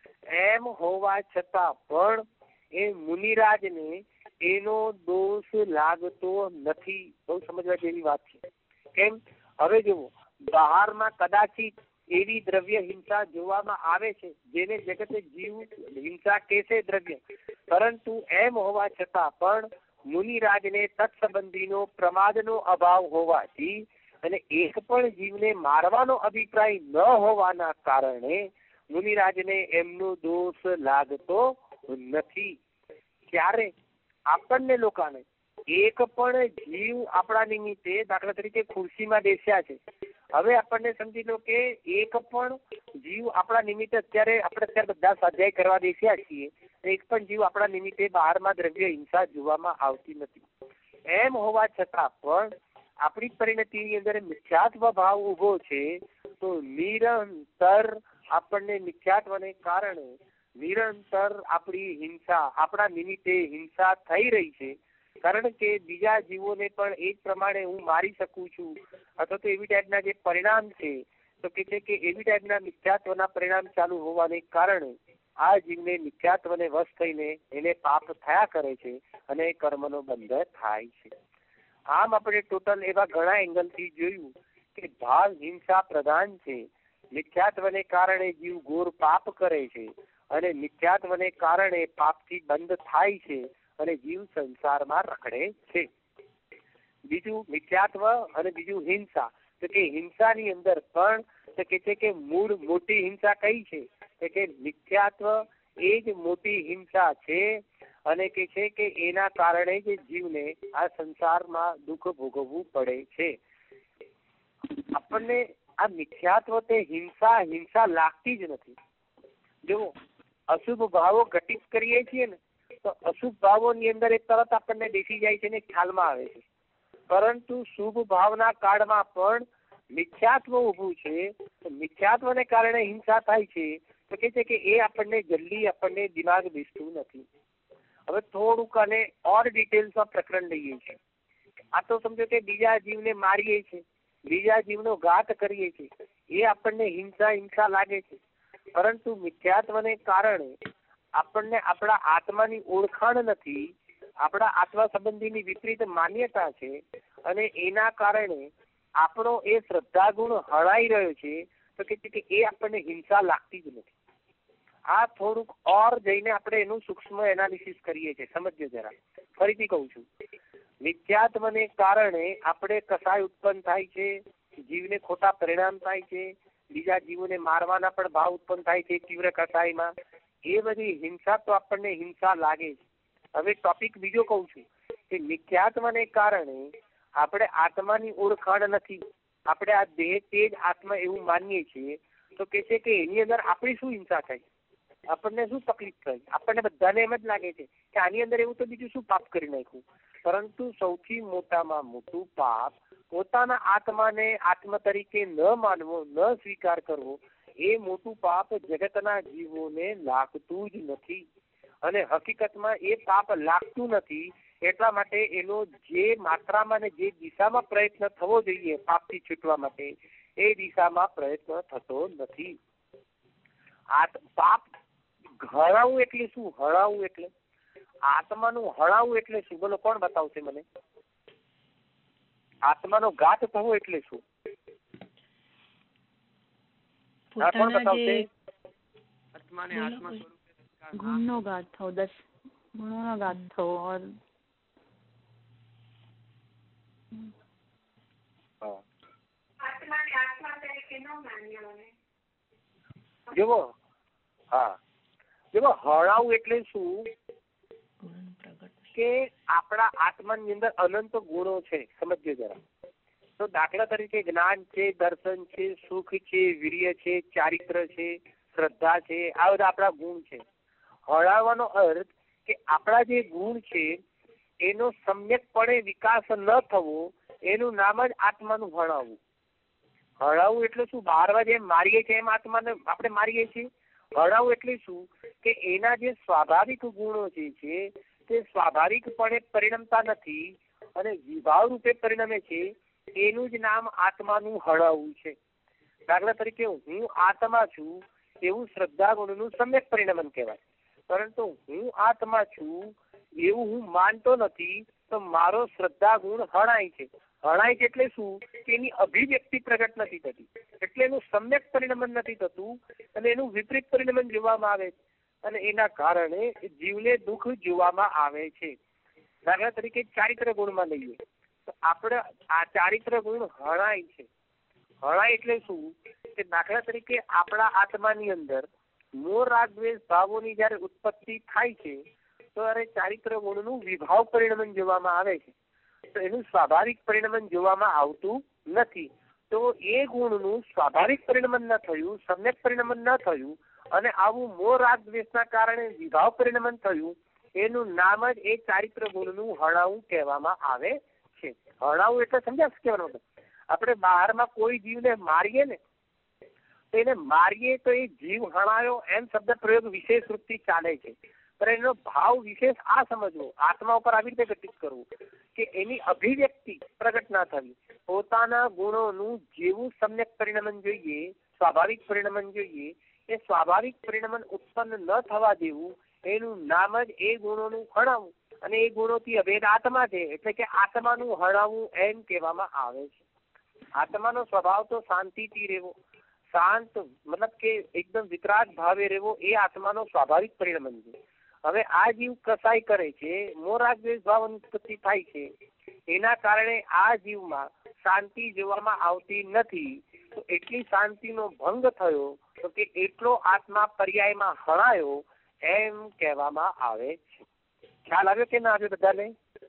Speaker 2: એમ હોવા છતાં પણ એ મુનિરાજને એનો દોષ લાગતો નથી. બહુ સમજવા જેવી વાત છે. કેમ? હવે જુઓ, બહારમાં કદાચિત એવી દ્રવ્ય હિંસા જોવામાં આવે છે જેને જગતે જીવ હિંસા કહેશે દ્રવ્ય, પરંતુ એમ હોવા છતાં પણ મુનિરાજને તત્સંબંધીનો પ્રમાદનો અભાવ હોવાથી અને એક પણ જીવને મારવાનો અભિપ્રાય ન હોવાના કારણે મુનિરાજને એમનો દોષ લાગતો નથી. ત્યારે આપણને લોકોને એક પણ જીવ આપણા નિમિત્તે, દાખલા તરીકે ખુરશીમાં બેસ્યા છે, હવે આપણને સમજી લો કે એક પણ જીવ આપણા નિમિત્તે અત્યારે બધા સ્વાધ્યાય કરવા બેસ્યા છીએ, એક પણ જીવ આપણા નિમિત્તે બહારમાં દ્રવ્ય હિંસા જોવામાં આવતી નથી. એમ હોવા છતાં પણ આપણી પરિણતિની અંદર મિથ્યાત્વ ભાવ ઉભો છે, તો નિરંતર આપણને મિથ્યાત્વને કારણે નિરંતર આપણી હિંસા, આપણા નિમિત્તે હિંસા થઈ રહી છે. કારણ કે બીજા જીવોને પણ એ જ પ્રમાણે હું મારી શકું છું, અથવા તો એવી ટાઈપના જે પરિણામ છે, તો કે છે કે એવી ટાઈપના મિથ્યાત્વના પરિણામ ચાલુ હોવાને કારણે આ જીવને મિથ્યાત્વને વશ થઈને એને પાપ થયા કરે છે અને કર્મનો બંધ થાય છે. આમ આપણે ટોટલ એવા ઘણા એંગલથી જોયું કે ભાવ હિંસા પ્રધાન છે. મિથ્યાત્વને કારણે જીવ ઘોર પાપ કરે છે, અને મિથ્યાત્વને કારણે પાપથી બંધ થાય છે અને જીવ સંસારમાં રખડે છે. બીજું મિથ્યાત્વ અને બીજું હિંસા. તો કે હિંસાની અંદર પણ તો કે છે કે મૂળ મોટી હિંસા કઈ છે? તો કે મિથ્યાત્વ એ જ મોટી હિંસા છે, અને કે છે કે એના કારણે જ જીવને આ સંસારમાં દુઃખ ભોગવવું પડે છે. આપણને આ મિથ્યાત્વ તે હિંસા લાગતી જ નથી. જો અશુભ ભાવો ઘટિત કરીએ છીએ ને, તો અશુભ ભાવોની અંદર એ તરત આપણને બેસી જાય છે ને ખ્યાલમાં આવે છે, પરંતુ શુભ ભાવના કાળમાં પણ મિથ્યાત્વ ઊભું છે. મિથ્યાત્વને કારણે હિંસા થાય છે, તો કે છે કે એ આપણને જલ્દી આપણને દિમાગ બેસતું નથી. હવે થોડુંક અને ઓર ડિટેલ્સમાં પ્રકરણ લઈએ છીએ. આ તો સમજો કે બીજા જીવને મારીએ છીએ, બીજા જીવનો ઘાત કરીએ છીએ, એ આપણને હિંસા લાગે છે. પરંતુ મિથ્યાત્વને કારણે આપણને આપણા આત્માની ઓળખાણ નથી, આપણા આત્મા સંબંધીની વિપરીત માન્યતા છે, અને એના કારણે આપણો એ શ્રદ્ધા ગુણ હળાઈ રહ્યો છે. તો કે એ આપણને હિંસા લાગતી જ નથી. આ થોડુંક ઓર જઈને આપણે એનું સૂક્ષ્મ એનાલિસિસ કરીએ છીએ. સમજજો જરા. ફરીથી કહું છું, મિથ્યાત્વને કારણે આપણે કસાય ઉત્પન્ન થાય છે, જીવને ખોટા પરિણામ થાય છે, બીજા જીવોને મારવાના પણ ભાવ ઉત્પન્ન થાય છે તીવ્ર કસાયમાં. એ બધી હિંસા તો આપણને હિંસા લાગે છે. હવે ટોપિક બીજો કહું છું કે મિથ્યાત્વને કારણે આપણે આત્માની ઓળખાણ નથી, આપણે આ દેહ તે જ આત્મા એવું માનીએ છીએ. તો કે છે કે એની અંદર આપણી શું હિંસા થઈ, આપણને શું તકલીફ થઈ? આપણને બધાને એમ જ લાગે છે કે આની અંદર એવું તો બીજું શું પાપ કરી નાખ્યું. પરંતુ સૌથી મોટામાં મોટું પાપ પોતાના આત્માને આત્મ તરીકે ન માનવો, ન સ્વીકાર કરવો, એ મોટું પાપ જગતના જીવોને લાગતું જ નથી. અને હકીકતમાં એ પાપ લાગતું નથી એટલા માટે એનો જે માત્રામાં ને જે દિશામાં પ્રયત્ન થવો જોઈએ પાપથી છૂટવા માટે, એ દિશામાં પ્રયત્ન થતો નથી. પાપ હળાવવું એટલે શું? હળાવવું એટલે આત્માનું હળાવવું એટલે શું? બોલો, કોણ બતાવશે મને? આત્માનો ઘાત થવો એટલે શું? કોણ બતાવશે?
Speaker 3: ગુણનો ઘાત થવો, 10 ગુણોનો ઘાત થવો. और
Speaker 2: જુઓ, હા, જુઓ, હળાવું એટલે શું કે આપણા આત્માની અંદર અનંત ગુણો છે. સમજજો જરા. તો દાખલા તરીકે જ્ઞાન છે, દર્શન છે, સુખ છે, વીર્ય છે, ચારિત્ર છે, શ્રદ્ધા છે, આ બધા આપણા ગુણ છે. હળાવવાનો અર્થ કે આપણા જે ગુણ છે એનો સમ્યકપણે વિકાસ ન થવો, એનું નામ જ આત્માનું હળાવવું. હળાવવું એટલે શું? બહારમાં જેમ મારીએ છીએ એમ આત્માને આપણે મારીએ છીએ. હળાવવું એટલે શું કે એના જે સ્વાભાવિક ગુણો જે છે તે સ્વાભાવિકપણે પરિણમતા નથી અને વિભાવ રૂપે પરિણમે છે, એનું જ નામ આત્માનું હળાવવું છે. દાખલા તરીકે હું આત્મા છું એવું શ્રદ્ધા ગુણનું સમ્યક પરિણમન કહેવાય. પરંતુ હું આત્મા છું એવું હું માનતો નથી, તો મારો શ્રદ્ધા ગુણ હણાય છે. હણાય છે એટલે શું કે એની અભિવ્યક્તિ પ્રગટ નથી થતી, એટલે એનું સમ્યક પરિણમન નથી થતું અને એનું વિપરીત પરિણમન જોવામાં આવે છે, અને એના કારણે જીવને દુઃખ જોવામાં આવે છે. દાખલા તરીકે ચારિત્ર ગુણમાં લઈએ તો આપણે આ ચારિત્ર ગુણ હણાય છે. હણાય એટલે શું કે દાખલા તરીકે આપણા આત્માની અંદર મોહ રાગ દ્વેષ ભાવોની જયારે ઉત્પત્તિ થાય છે તો ચારિત્ર ગુણનું વિભાવ પરિણમન જોવામાં આવે છે, તો એનું સ્વાભાવિક પરિણમન જોવામાં આવતું નથી. તો એ ગુણનું સ્વાભાવિક પરિણમન ન થયું, સમ્યક પરિણમન ન થયું અને આવું મોહ રાગ દ્વેષના કારણે વિભાવ પરિણમન થયું, એનું નામ જ એ ચારિત્ર ગુણનું હણાવું કહેવામાં આવે છે. હણાવું એટલે સમજ્યા કહેવાનો મતલબ? આપણે બહારમાં કોઈ જીવને મારીએ ને તો એને મારીએ તો એ જીવ હણાયો એમ શબ્દ પ્રયોગ વિશેષ રૂપથી ચાલે છે, પણ એનો ભાવ વિશેષ આ સમજવો, આત્મા ઉપર આવી રીતે ઘટિત કરવું કે એની અભિવ્યક્તિ પ્રગટ ના થવી, પોતાના ગુણોનું જેવું સમ્યક પરિણમન જોઈએ, સ્વાભાવિક પરિણમન જોઈએ, એ સ્વાભાવિક પરિણમન ઉત્પન્ન ન થવા દેવું, એનું નામ જ એ ગુણોનું હણાવવું. અને એ ગુણોથી અભેદ આત્મા છે, એટલે કે આત્માનું હણાવવું એમ કહેવામાં આવે છે. આત્માનો સ્વભાવ તો શાંતિથી રહેવો, શાંત મતલબ કે એકદમ વિતરાગ ભાવે રહેવો, એ આત્માનો સ્વાભાવિક પરિણમન છે. હવે આ જીવ કસાઈ કરે છે, મોહ રાગ દ્વેષ ભાવ ઉત્પત્તિ થાય છે, એના કારણે આ જીવમાં શાંતિ જોવામાં આવતી નથી. તો એટલી શાંતિનો ભંગ થયો તો કે એટલો આત્મા પર્યાયમાં હણાયો એમ કહેવામાં આવે છે. ખ્યાલ આવ્યો કે ના આવ્યો બધાને?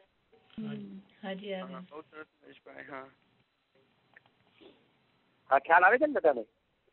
Speaker 2: હા, ખ્યાલ આવે છે ને બધાને?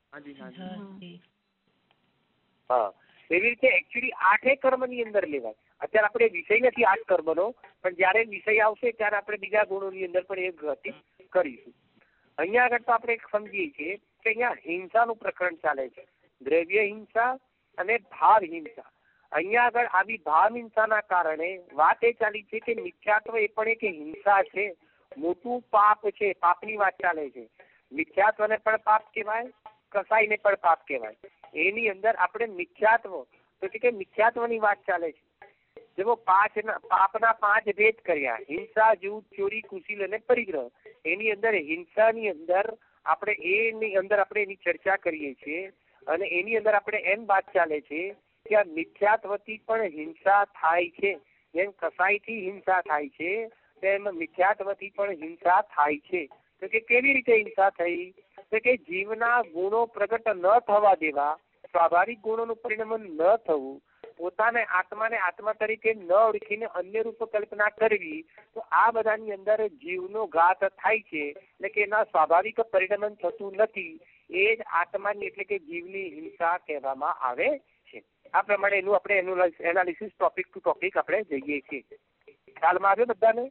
Speaker 2: હા, એવી રીતે એકચ્યુઅલી 8 કર્મની અંદર લેવાય. અત્યારે આપણે વિષય નથી 8 કર્મનો, પણ જયારે વિષય આવશે ત્યારે આપણે બીજા ગુણોની અંદર પણ એ ગતિ કરીશું. અહીંયા આગળ તો આપણે સમજીએ છીએ કે અહીંયા હિંસાનું પ્રકરણ ચાલે છે. દ્રવ્ય હિંસા અને ભાવ હિંસા. અહીંયા આગળ આવી ભાવ હિંસાના કારણે વાત એ ચાલી છે કે મિથ્યાત્વ એ પણ એક હિંસા છે, મોટું પાપ છે, પાપની વાત ચાલે છે. મિથ્યાત્વને પણ પાપ કહેવાય, કસાઈને પણ પાપ કહેવાય. એની અંદર આપણે મિથ્યાત્વ તો કે મિથ્યાત્વની વાત ચાલે છે. જેવો પાપના 5 ભેદ કર્યા, હિંસા, જૂઠ, ચોરી, કુશીલ અને પરિગ્રહ. એની અંદર હિંસાની અંદર આપણે એની ચર્ચા કરીએ છીએ અને એની અંદર આપણે એમ વાત ચાલે છે કે આ મિથ્યાત્વથી પણ હિંસા થાય છે. જેમ કસાઈથી હિંસા થાય છે તેમ મિથ્યાત્વથી પણ હિંસા થાય છે. તો કે કેવી રીતે હિંસા થઈ? તો કે જીવના ગુણો પ્રગટ ન થવા દેવા, સ્વાભાવિક ગુણોનું પરિણમન ન થવું, પોતાને આત્માને આત્મા તરીકે ન ઓળખીને અન્ય રૂપ કલ્પના કરવી, તો આ બધાની અંદર જીવનો ઘાત થાય છે. એટલે કે એના સ્વાભાવિક પરિણમન થતું નથી. એ જ આત્માની એટલે કે જીવની હિંસા કહેવામાં આવે છે. આ પ્રમાણે એનું આપણે એનાલિસિસ ટોપિક ટુ ટોપિક આપણે જઈએ છીએ. ખ્યાલમાં આવ્યો બધાને?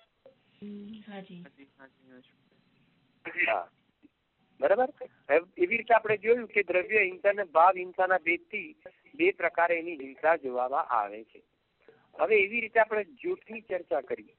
Speaker 2: હા, બરાબર. એવી રીતે આપણે જોયું કે દ્રવ્ય હિંસા અને ભાવ હિંસાના ભેદથી 2 પ્રકારે એની હિંસા જોવામાં આવે છે. હવે એવી રીતે આપણે જૂઠની ચર્ચા કરીએ.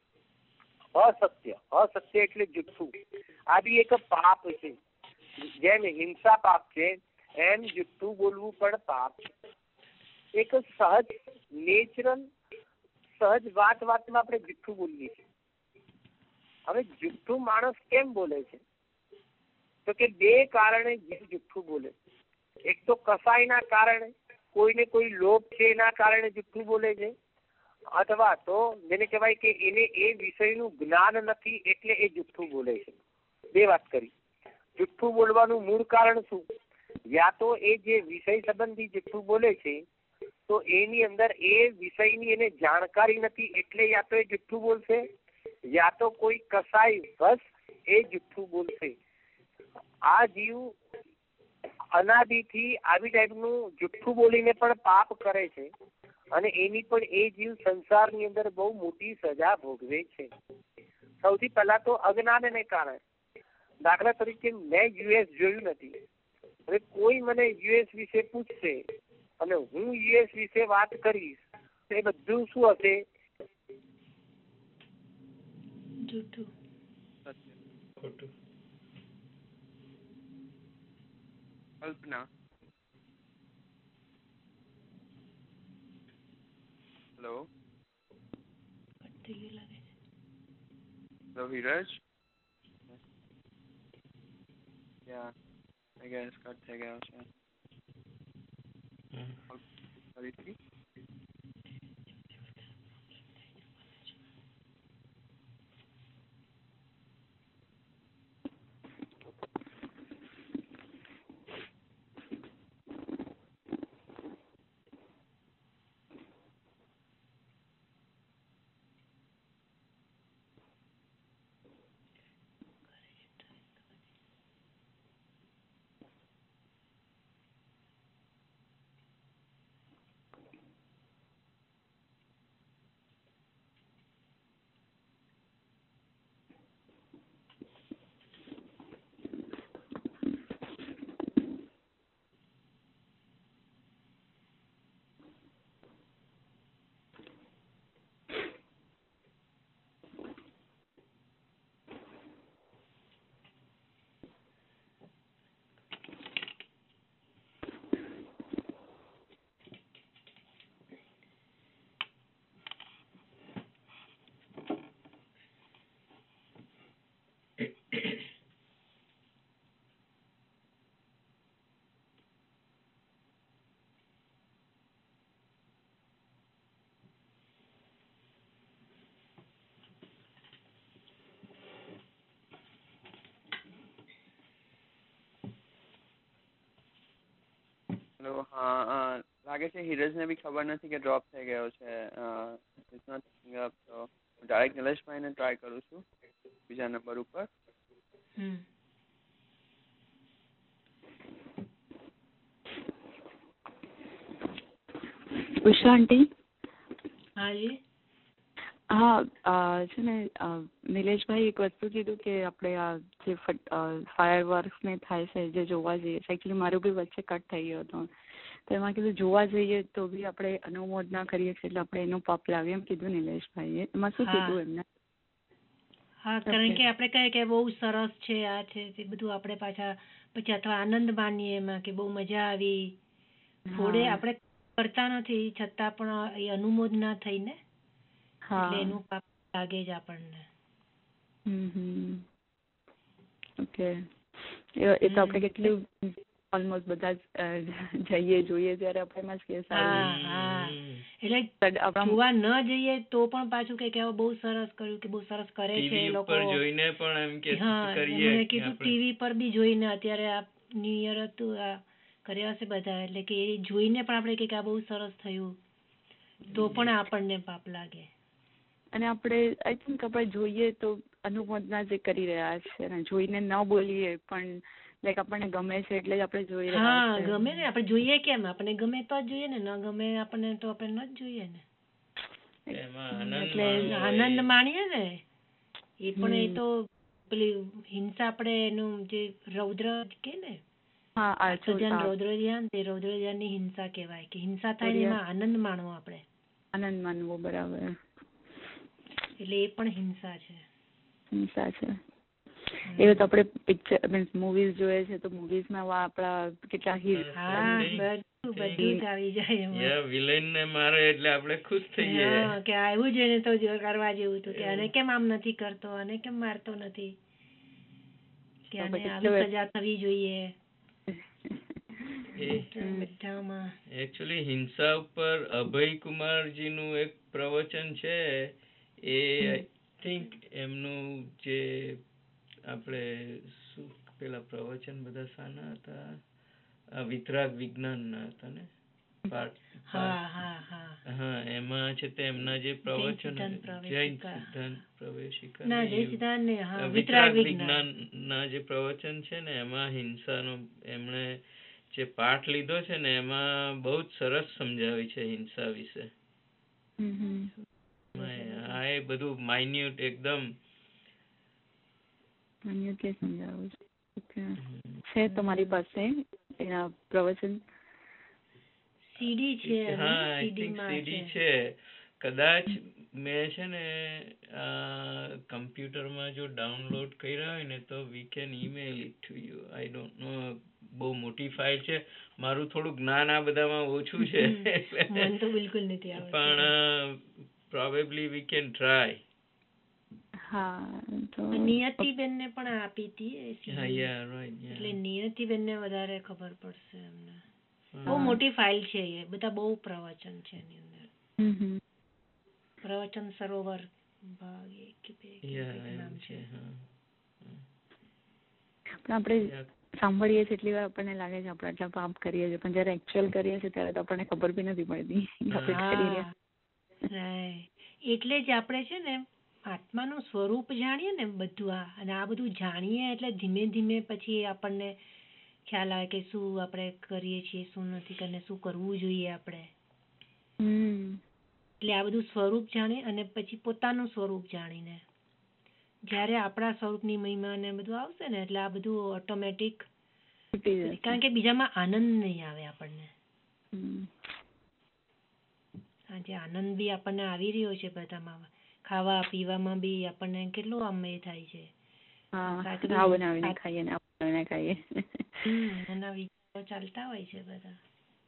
Speaker 2: અસત્ય એટલે જૂઠું. આ બી એક પાપ છે. જેમ હિંસા પાપ છે એમ જૂઠું બોલવું પણ પાપ છે. એક સહજ નેચરલ સહજ વાતમાં આપણે જૂઠું બોલીએ છીએ. હવે જૂઠું માણસ કેમ બોલે છે? તો કે 2 કારણે જૂઠું બોલે. એક તો કસાઈના કારણે, કોઈને કોઈ લોભ છે એના કારણે જૂઠું બોલે છે, અથવા તો જેને કહેવાય કે એને એ વિષયનું જ્ઞાન નથી એટલે એ જૂઠું બોલે છે. 2 વાત કરી. જૂઠું બોલવાનું મૂળ કારણ શું? યા તો એ જે વિષય સંબંધી જૂઠું બોલે છે તો એની અંદર એ વિષયની એને જાણકારી નથી એટલે યા તો એ જૂઠું બોલશે, યા તો કોઈ કસાઈ બસ એ જૂઠું બોલશે. આ જીવ અનાદિથી આવી ટાઈપનું જુઠ્ઠું બોલીને પણ પાપ કરે છે અને એની પણ એ જીવ સંસારની અંદર બહુ મોટી સજા ભોગવે છે. સૌથી પહેલા તો અજ્ઞાનને કારણે. દાખલા તરીકે મેં યુએસ જોયું નથી. હવે કોઈ મને યુએસ વિશે પૂછશે અને હું યુએસ વિશે વાત કરીશ તો એ બધું શું હશે?
Speaker 4: જૂઠું,
Speaker 1: ખોટું, કલ્પના. Hello Hiraj, I guess cut થઈ ગયો છે. ફરીથી હા, લાગે છે હિરજને બી ખબર નથી કે ડ્રોપ થઈ ગયો છે. ડાયરેક્ટ નિલેશભાઈને ટ્રાય કરું છું બીજા નંબર ઉપર.
Speaker 3: ઉષા આંટી,
Speaker 4: હા જી,
Speaker 3: હા, છે ને નિલેશભાઈ એક વસ્તુ કીધું કે આપણે આ જે ફાયર વર્ક્સ ને થાય છે જે જોવા જઈએ, એકચ્યુઅલી મારું બી વચ્ચે કટ થઈ ગયો હતો, તો એમાં કીધું જોવા જઈએ તો બી આપણે અનુમોદના કરીએ છીએ એટલે આપણે એનું પાપ લાગે એમ કીધું નિલેશભાઈએ. એમાં શું કીધું એમને?
Speaker 4: હા, કારણ કે આપણે કહીએ કે બહુ સરસ છે, આ છે તે બધું આપણે પાછા પછી અથવા આનંદ માનીએ એમાં કે બહુ મજા આવી. થોડે આપણે કરતા નથી છતાં પણ એ અનુમોદના થઈને એટલે એનું પાપ લાગે જ આપણને.
Speaker 3: ઓકે, એ તો આપણે કેટલું ઓલમોસ્ટ બધા જ જઈએ જોઈએ ત્યારે આપણે એમાં જ કે સારું,
Speaker 4: એટલે જોવા ન જઈએ તો પણ પાછું કે બહુ સરસ કર્યું કે બહુ સરસ કરે છે લોકો
Speaker 5: જોઈને પણ એમ કે
Speaker 4: કરીએ. મેં કીધું ટીવી પર બી જોઈને અત્યારે આ ન્યુ યર હતું આ કર્યા હશે બધા, એટલે કે એ જોઈને પણ આપણે કે આ બહુ સરસ થયું તો પણ આપણને પાપ લાગે.
Speaker 3: અને આપણે આઈ થિંક આપણે જોઈએ તો અનુમોદના જે કરી રહ્યા છે ને, જોઈને ન બોલીએ પણ લાઈક આપણને ગમે છે એટલે જ આપણે જોઈ રહ્યા છે.
Speaker 4: હા, ગમે ને આપણે જોઈએ કેમ, આપણને ગમે તો જ જોઈએ ને, ન ગમે આપણને તો આપણે ન જ જોઈએ ને. એટલે આનંદ માણીએ ને એ પણ. એ તો પેલી હિંસા આપણે એનું જે રૌદ્ર કે ને રૌદ્ર ધ્યાન, તે રૌદ્ર ધ્યાન ની હિંસા કહેવાય કે હિંસા થાય ને એમાં આનંદ માણવો, આપણે
Speaker 3: આનંદ માનવો. બરાબર.
Speaker 4: એટલે એ પણ હિંસા છે.
Speaker 3: હિંસા છે. એ તો આપણે પિક્ચર મીન્સ મૂવીઝ જોઈએ છે તો મૂવીઝમાં આપણા કેટલા
Speaker 4: બધું આવી જાય,
Speaker 5: વિલેન ને મારે એટલે આપણે ખુશ થઈ જઈએ
Speaker 4: કે આવ્યું જ એને તો કરવા જેવું હતું કે આને કેમ આમ નથી કરતો, આને કેમ મારતો નથી, કે આને આવી સજા થવી જોઈએ.
Speaker 5: એકચ્યુઅલી હિંસા ઉપર અભય કુમારજી નું એક પ્રવચન છે, એ આઈ થિંક એમનું જે આપણે શું પેલા પ્રવચન બધા શાના હતા, વિતરાગ વિજ્ઞાન ના હતા ને પાઠ. હા, એમાં છે તે એમના જે પ્રવચન જૈન સિદ્ધાંત પ્રવેશિકા વિતરાગ વિજ્ઞાન ના જે પ્રવચન છે ને, એમાં હિંસાનો એમણે જે પાઠ લીધો છે ને એમાં બહુ જ સરસ સમજાવી છે હિંસા વિશે. આ એ બધું માઇન્યુટ એકદમ
Speaker 3: સમજાવું છે. તમારી પાસે એના પ્રવચન
Speaker 4: સીડી છે?
Speaker 5: હા, સીડી છે. કદાચ મેં છે ને કમ્પ્યુટરમાં જો ડાઉનલોડ કર્યા હોય ને તો we can email it to you. I don't know, બહુ મોટી ફાઇલ છે. મારું થોડું જ્ઞાન આ બધામાં ઓછું છે,
Speaker 4: મને તો બિલકુલ નથી આવડતું,
Speaker 5: પણ પ્રોબેબલી વી કેન ટ્રાય.
Speaker 3: હા, તો
Speaker 4: નિયતિબેન ને પણ આપી હતી,
Speaker 5: એટલે
Speaker 4: નિયતિબેન ને વધારે ખબર પડશે એમને. બહુ મોટી ફાઇલ છે એ, બધા બહુ પ્રવચન છે એની અંદર. પ્રવચન સરોવર ભાગ 1 કે 2 નામ છે.
Speaker 3: આપણે સાંભળીએ છીએ એટલી વાર આપણને લાગે છે આપણે આટલા પાપ કરીએ છીએ, પણ જયારે એકચ્યુઅલ કરીએ છીએ ત્યારે તો આપણને ખબર બી નથી પડતી.
Speaker 4: એટલે જ આપણે છે ને આત્માનું સ્વરૂપ જાણીએ ને બધું આ, અને આ બધું જાણીએ એટલે ધીમે ધીમે પછી આપણને ખ્યાલ આવે કે શું આપણે કરીએ છીએ, શું નથી કરીને, શું કરવું જોઈએ આપણે. એટલે આ બધું સ્વરૂપ જાણી અને પછી પોતાનું સ્વરૂપ જાણીને જયારે આપણા સ્વરૂપની મહિમા ને બધું આવશે ને એટલે આ બધું ઓટોમેટિક, કારણ કે બીજામાં આનંદ નહીં આવે આપણને. જે આનંદ બી આપણને આવી રહ્યો છે બધામાં, ખાવા પીવામાં બી આપણને કેટલું આમ એ થાય છે. એના વિચારો ચાલતા હોય છે બધા,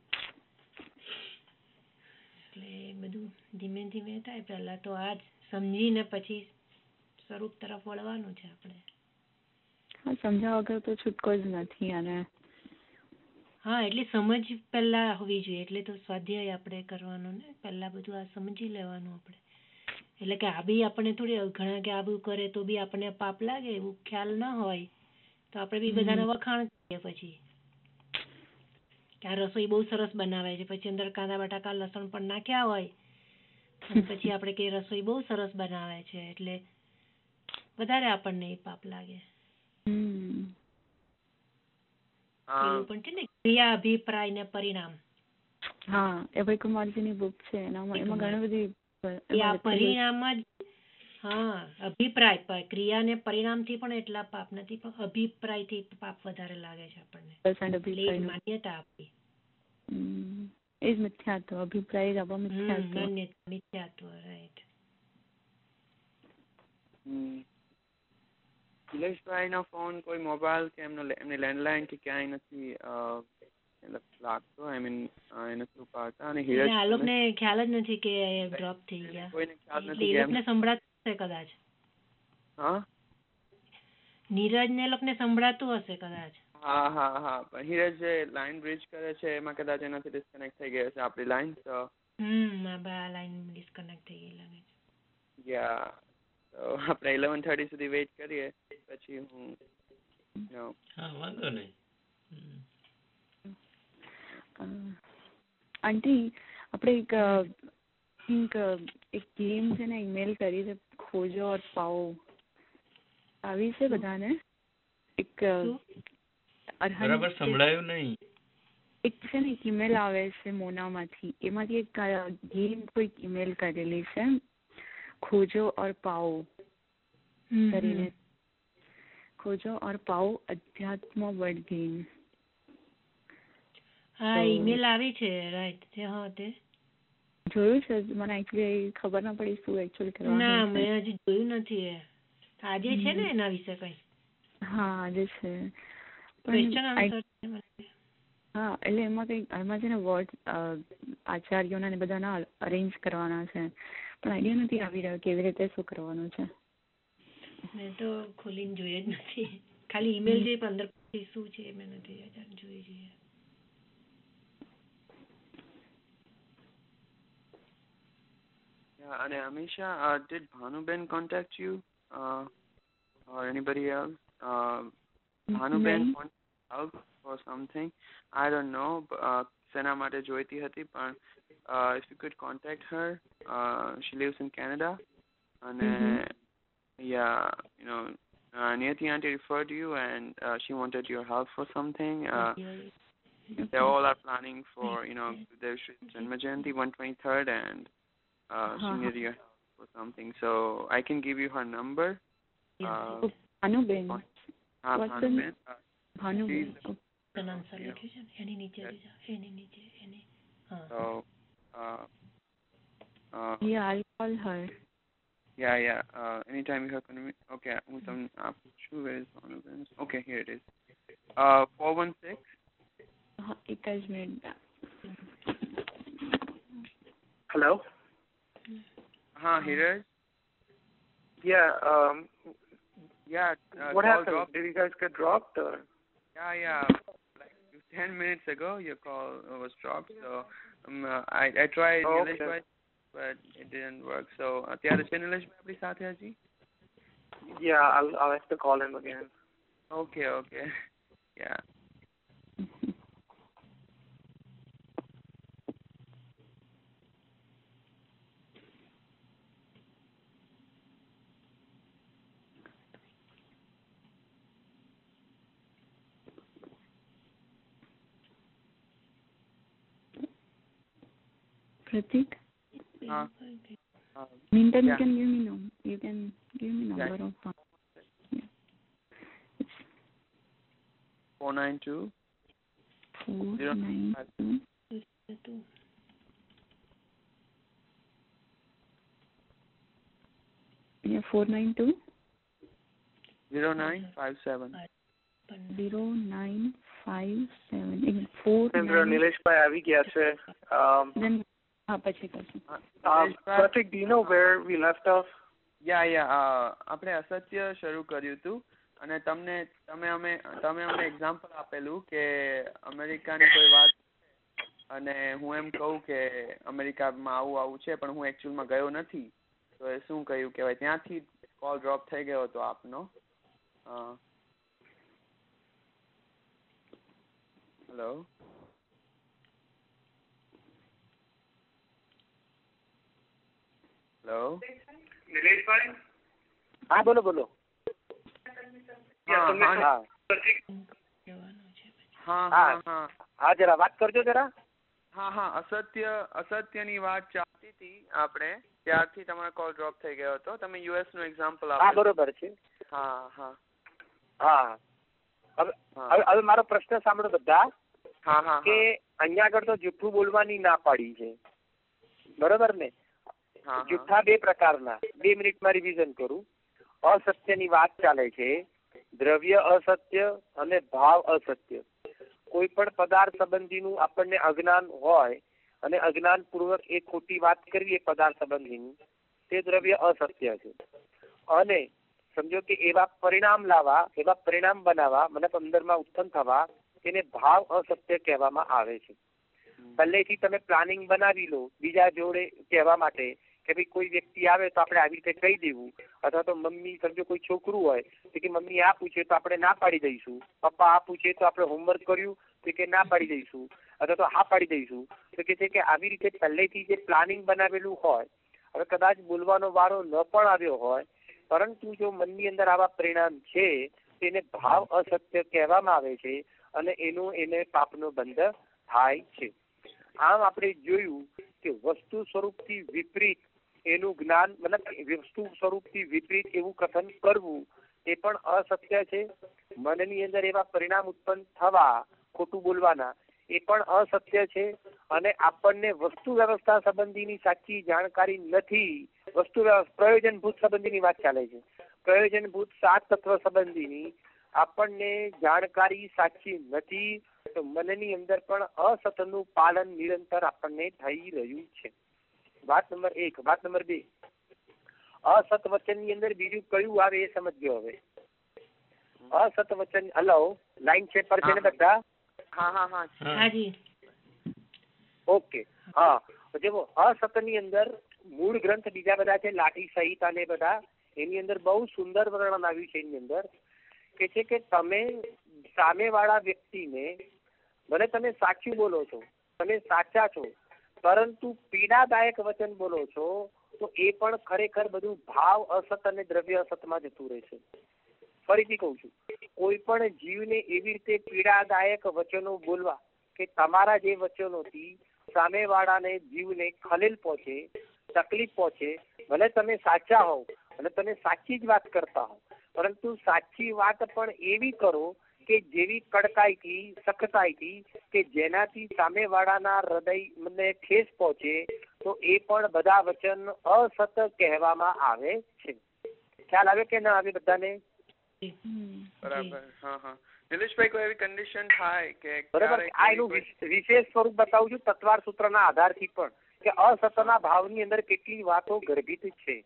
Speaker 4: એટલે બધું ધીમે ધીમે થાય. પહેલા તો આ જ સમજીને પછી સ્વરૂપ તરફ વળવાનું છે આપણે.
Speaker 3: સમજ્યા વગર તો છૂટકો જ નથી. અને
Speaker 4: હા, એટલે સમજ પહેલા હોવી જોઈએ, એટલે તો સ્વાધ્યાય આપણે કરવાનો ને, પહેલા બધું આ સમજી લેવાનું આપણે. એટલે કે આ બી આપણને થોડી, ઘણા કે આ બધું કરે તો બી આપણને પાપ લાગે એવું ખ્યાલ ના હોય તો આપણે બી બધાને વખાણ કરીએ પછી કે આ રસોઈ બહુ સરસ બનાવે છે, પછી અંદર કાંદા બટાકા લસણ પણ નાખ્યા હોય અને પછી આપણે કે રસોઈ બહુ સરસ બનાવે છે, એટલે વધારે આપણને એ પાપ લાગે. પેલું પણ છે ને ક્રિયા, અભિપ્રાય ને પરિણામ.
Speaker 3: હા, અભય કુમારજી ની બુક છે, એમાં ઘણી બધી
Speaker 4: એ આ પરિણામ જ અભિપ્રાય ક્રિયા ને પરિણામ થી પણ એટલા પાપ નથી, પણ અભિપ્રાય થી પાપ વધારે લાગે છે આપણને, માન્યતા આપણી
Speaker 3: એ જ મિથ્યાત્વ, અભિપ્રાય જ આપણો
Speaker 4: મિથ્યાત્વ. રાઈટ.
Speaker 1: નિલેશભાઈ નો ફોન કોઈ મોબાઈલ કે એમની લેન્ડલાઇન કે ક્યાંય નથી લાગતો, આઈ મીન એને શું પાડતા, અને
Speaker 4: આ લોકોને ખ્યાલ જ નથી કે ડ્રોપ થઈ ગયા,
Speaker 1: કોઈને ખ્યાલ નથી,
Speaker 4: એ લોકોને સંભળાતું હશે કદાચ.
Speaker 1: હા,
Speaker 4: નીરજ ને લોકોને સંભળાતું હશે કદાચ.
Speaker 1: હા પણ નીરજ જે લાઈન બ્રિજ કરે છે એમાં કદાચ એનાથી ડિસ્કનેક્ટ થઈ ગઈ હશે આપણી લાઈન, તો
Speaker 4: આ લાઈન ડિસ્કનેક્ટ થઈ ગઈ લાગે છે.
Speaker 1: યા, તો આપણે 11:30 સુધી વેઇટ કરીએ, પછી હું
Speaker 5: વાંધો નહીં.
Speaker 3: આંટી આપણે એક ગેમ છે ને ઈમેલ કરી છે, ખોજો ઓર પાઓ, આવી છે બધાને. એક
Speaker 5: બરાબર સંભળાયું નહીં.
Speaker 3: એક છે ને એક ઈમેલ આવે છે મોનામાંથી, એમાંથી એક ગેમ કોઈક ઈમેલ કરેલી છે, ખોજો ઓર પાઓ કરીને. ખોજો ઓર પાઓ અધ્યાત્મ વર્ડ ગેમ.
Speaker 4: હા, ઈમેલ આવી છે. રાઈટ. હા, તે
Speaker 3: જોયું છે? મને એકચ્યુઅલી ખબર ના પડી શું એકચ્યુઅલી કરવાનું.
Speaker 4: ના, મેં હજી જોયું નથી. આજે છે ને એના વિશે કઈ?
Speaker 3: હા, આજે છે. હા, એટલે એમાં છે ને વર્ડ આચાર્યોના ને બધાના અરેન્જ કરવાના છે, પણ આઈડિયા નથી આવી રહ્યો કેવી રીતે શું કરવાનું છે.
Speaker 4: મેં તો ખોલીને જોઈ જ નથી, ખાલી ઈમેલ જોઈ, પણ અંદર શું છે મેં નથી જોઈ જોઈએ.
Speaker 1: And Amisha, did Bhanuben contact you or anybody else? Bhanuben contact help for something? I don't know. Sena માટે જોઈતી હતી, પણ if you could contact her, she lives in Canada. And yeah, you know, Niyati auntie referred you, and she wanted your help for something. They all are planning for, you know, their Janma Jayanti 123rd, and she needed your help for something, so I can give you her number.
Speaker 3: Bhanuben.
Speaker 1: Bhanuben.
Speaker 3: Bhanuben.
Speaker 1: So,
Speaker 3: yeah, I'll call her.
Speaker 1: Yeah. Anytime you have convenience. Okay, where is Bhanuben? Okay, here it is. 416.
Speaker 3: एक minute.
Speaker 2: Hello.
Speaker 1: Hiraj.
Speaker 2: Yeah. What happened?
Speaker 1: Dropped.
Speaker 2: Did you guys get dropped? Or?
Speaker 1: Yeah. Like 10 minutes ago, your call was dropped. So I tried Nilesh, but it didn't work. So અત્યારે છે નિલેશ આપણી સાથે હજી?
Speaker 2: Yeah, I'll have to call him again.
Speaker 1: Okay. Yeah.
Speaker 3: Pratik? Meantime, you can give me number of phone. Yeah. It's
Speaker 1: 492.
Speaker 3: 492.
Speaker 1: 0957.
Speaker 3: 0957.
Speaker 2: નિલેશભાઈ આવી ગયા છે. Pratik, do you know where we left off?
Speaker 1: Yeah. આપણે અસત્ય શરૂ કર્યું હતું, અને તમે અમને એક્ઝામ્પલ આપેલું કે અમેરિકાની કોઈ વાત, અને હું એમ કહું કે અમેરિકામાં આવું છે, પણ હું એકચ્યુઅલમાં ગયો નથી, તો એ શું કહ્યું કહેવાય, ત્યાંથી કોલ ડ્રોપ થઈ ગયો હતો આપનો. હેલો. હેલો
Speaker 2: નિલેશભાઈ. હા, બોલો. હા, જરા વાત કરજો જરા.
Speaker 1: હા, અસત્યની વાત ચાલતી હતી આપણે, ત્યારથી તમારો કોલ ડ્રોપ થઈ ગયો હતો. તમે યુએસ નું એક્ઝામ્પલ
Speaker 2: હા બરોબર છે.
Speaker 1: હા હા
Speaker 2: હા હવે મારો પ્રશ્ન સાંભળો બધા.
Speaker 1: હા હા
Speaker 2: કે અહીંયા આગળ તો જૂઠું બોલવાની ના પાડી છે, બરોબર ને? જૂઠા બે પ્રકારના. 2 મિનિટમાં રિવિઝન કરું. અસત્યની વાત ચાલે છે, દ્રવ્ય અસત્ય અને ભાવ અસત્ય. કોઈ પણ પદાર્થ સંબંધીનું આપણને અજ્ઞાન હોય અને અજ્ઞાનપૂર્વક એ ખોટી વાત કરવી એ પદાર્થ સંબંધીની, તે દ્રવ્ય અસત્ય છે. અને સમજો કે એવા પરિણામ લાવવા, એવા પરિણામ બનાવવા, મને અંદરમાં ઉત્પન્ન થવા, તેને ભાવ અસત્ય કહેવામાં આવે છે. પહેલેથી તમે પ્લાનિંગ બનાવી લો બીજા જોડે કહેવા માટે કે ભાઈ કોઈ વ્યક્તિ આવે તો આપણે આવી રીતે કહી દેવું, અથવા તો મમ્મી સમજો કોઈ છોકરું હોય તો કે મમ્મી આ પૂછે તો આપણે ના પાડી દઈશું, પપ્પા આ પૂછે તો આપણે હોમવર્ક કર્યું તો કે ના પાડી દઈશું, અથવા તો હા પાડી દઈશું. તો કે છે કે આવી રીતે પહેલેથી જે પ્લાનિંગ બનાવેલું હોય, હવે કદાચ બોલવાનો વારો ન પણ આવ્યો હોય, પરંતુ જો મનની અંદર આવા પરિણામ છે તેને ભાવ અસત્ય કહેવામાં આવે છે અને એને પાપનો બંધ થાય છે. આમ આપણે જોયું કે વસ્તુ સ્વરૂપથી વિપરીત એનું જ્ઞાન, મતલબ વસ્તુ સ્વરૂપથી વિપરીત એવું કથન કરવું એ પણ અસત્ય છે. મનની અંદર એવા પરિણામ ઉત્પન્ન થવા ખોટું બોલવાના એ પણ અસત્ય છે. અને આપણને વસ્તુ વ્યવસ્થા સંબંધીની સાચી જાણકારી નથી. વસ્તુ પ્રયોજનભૂત સંબંધીની વાત ચાલે છે. પ્રયોજનભૂત 7 તત્વ સંબંધીની આપણને જાણકારી સાચી નથી, તો મનની અંદર પણ અસતનું પાલન નિરંતર આપણને થઈ રહ્યું છે. વાત નંબર 1. વાત નંબર 2, અસત વચનની અંદર બીજું કયું આવે એ સમજ્યો. હવે અસત વચન, હલો લાઈન છે પર છે ને બધા? ઓકે. હા, જો અસતની અંદર મૂળ ગ્રંથ બીજા બધા છે, લાઠી સહિતા ને બધા, એની અંદર બહુ સુંદર વર્ણન આવ્યું છે. એની અંદર કે છે કે તમે સામેવાળા વ્યક્તિને, ભલે તમે સાચું બોલો છો, તમે સાચા છો, પરંતુ પીડાદાયક વચન બોલો છો તો એ પણ ખરેખર બધું ભાવ અસત અને દ્રવ્ય અસતમાં જતું રહે છે. ફરીથી કહું છું, કોઈ પણ જીવને એવી રીતે પીડાદાયક વચનો બોલવા કે તમારા જે વચનોથી સામેવાળાને જીવને ખલેલ પહોંચે, તકલીફ પહોંચે, ભલે તમે સાચા હોવ અને તમે સાચી જ વાત કરતા હો, પરંતુ સાચી વાત પણ એવી કરો કે જેવી કડકાઈથી, સખતાઈથી, કે જેનાથી સામેવાળાના હૃદયને ઠેસ પહોંચે, તો એ પણ બધા વચન અસત કહેવામાં આવે છે. ખ્યાલ આવે કે ના આવે બધાને?
Speaker 1: બરાબર. નિલેશભાઈ, કોઈ એવી કન્ડિશન થાય કે
Speaker 2: બરાબર, આ એનું વિશેષ સ્વરૂપ બતાવું છું તત્વાર સૂત્રના આધારથી પણ, કે અસતના ભાવની અંદર કેટલી વાતો ગર્ભિત છે.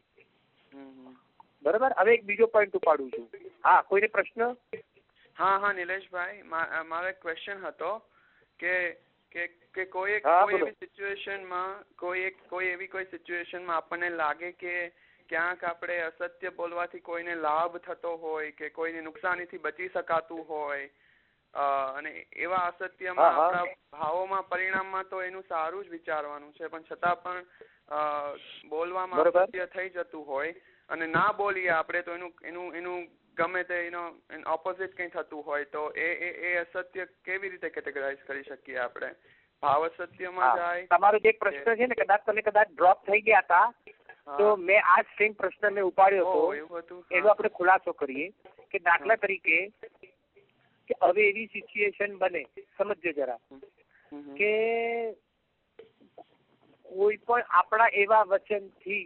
Speaker 2: બરાબર. હવે એક બીજો પોઈન્ટ ઉપાડું છું. હા, કોઈને પ્રશ્ન?
Speaker 1: હા નિલેશભાઈ, મારો એક ક્વેશ્ચન હતો કે કોઈ એવી સિચ્યુએશનમાં, કોઈ એવી સિચ્યુએશનમાં આપણને લાગે કે ક્યાંક આપણે અસત્ય બોલવાથી કોઈને લાભ થતો હોય કે કોઈને નુકસાનીથી બચી શકાતું હોય, અને એવા અસત્યમાં આપણા ભાવોમાં, પરિણામમાં તો એનું સારું જ વિચારવાનું છે, પણ છતાં પણ બોલવામાં અસત્ય થઈ જતું હોય અને ના બોલીએ આપણે તો એનું ગમે તે ઓપોઝિટ કંઈ થતું હોય, તો એ અસત્ય કેવી રીતે કેટેગરાઇઝ કરી શકીએ આપણે? ભાવ અસત્યમાં જાય?
Speaker 2: તમારો જે પ્રશ્ન છે ને, તમે કદાચ ડ્રોપ થઈ ગયા હતા, તો મેં આ સેમ પ્રશ્ન મેં ઉપાડ્યો હતો. એનો આપણે ખુલાસો કરીએ કે દાખલા તરીકે કે હવે એવી સિચ્યુએશન બને, સમજજો જરા, કે કોઈ પણ આપણા એવા વચનથી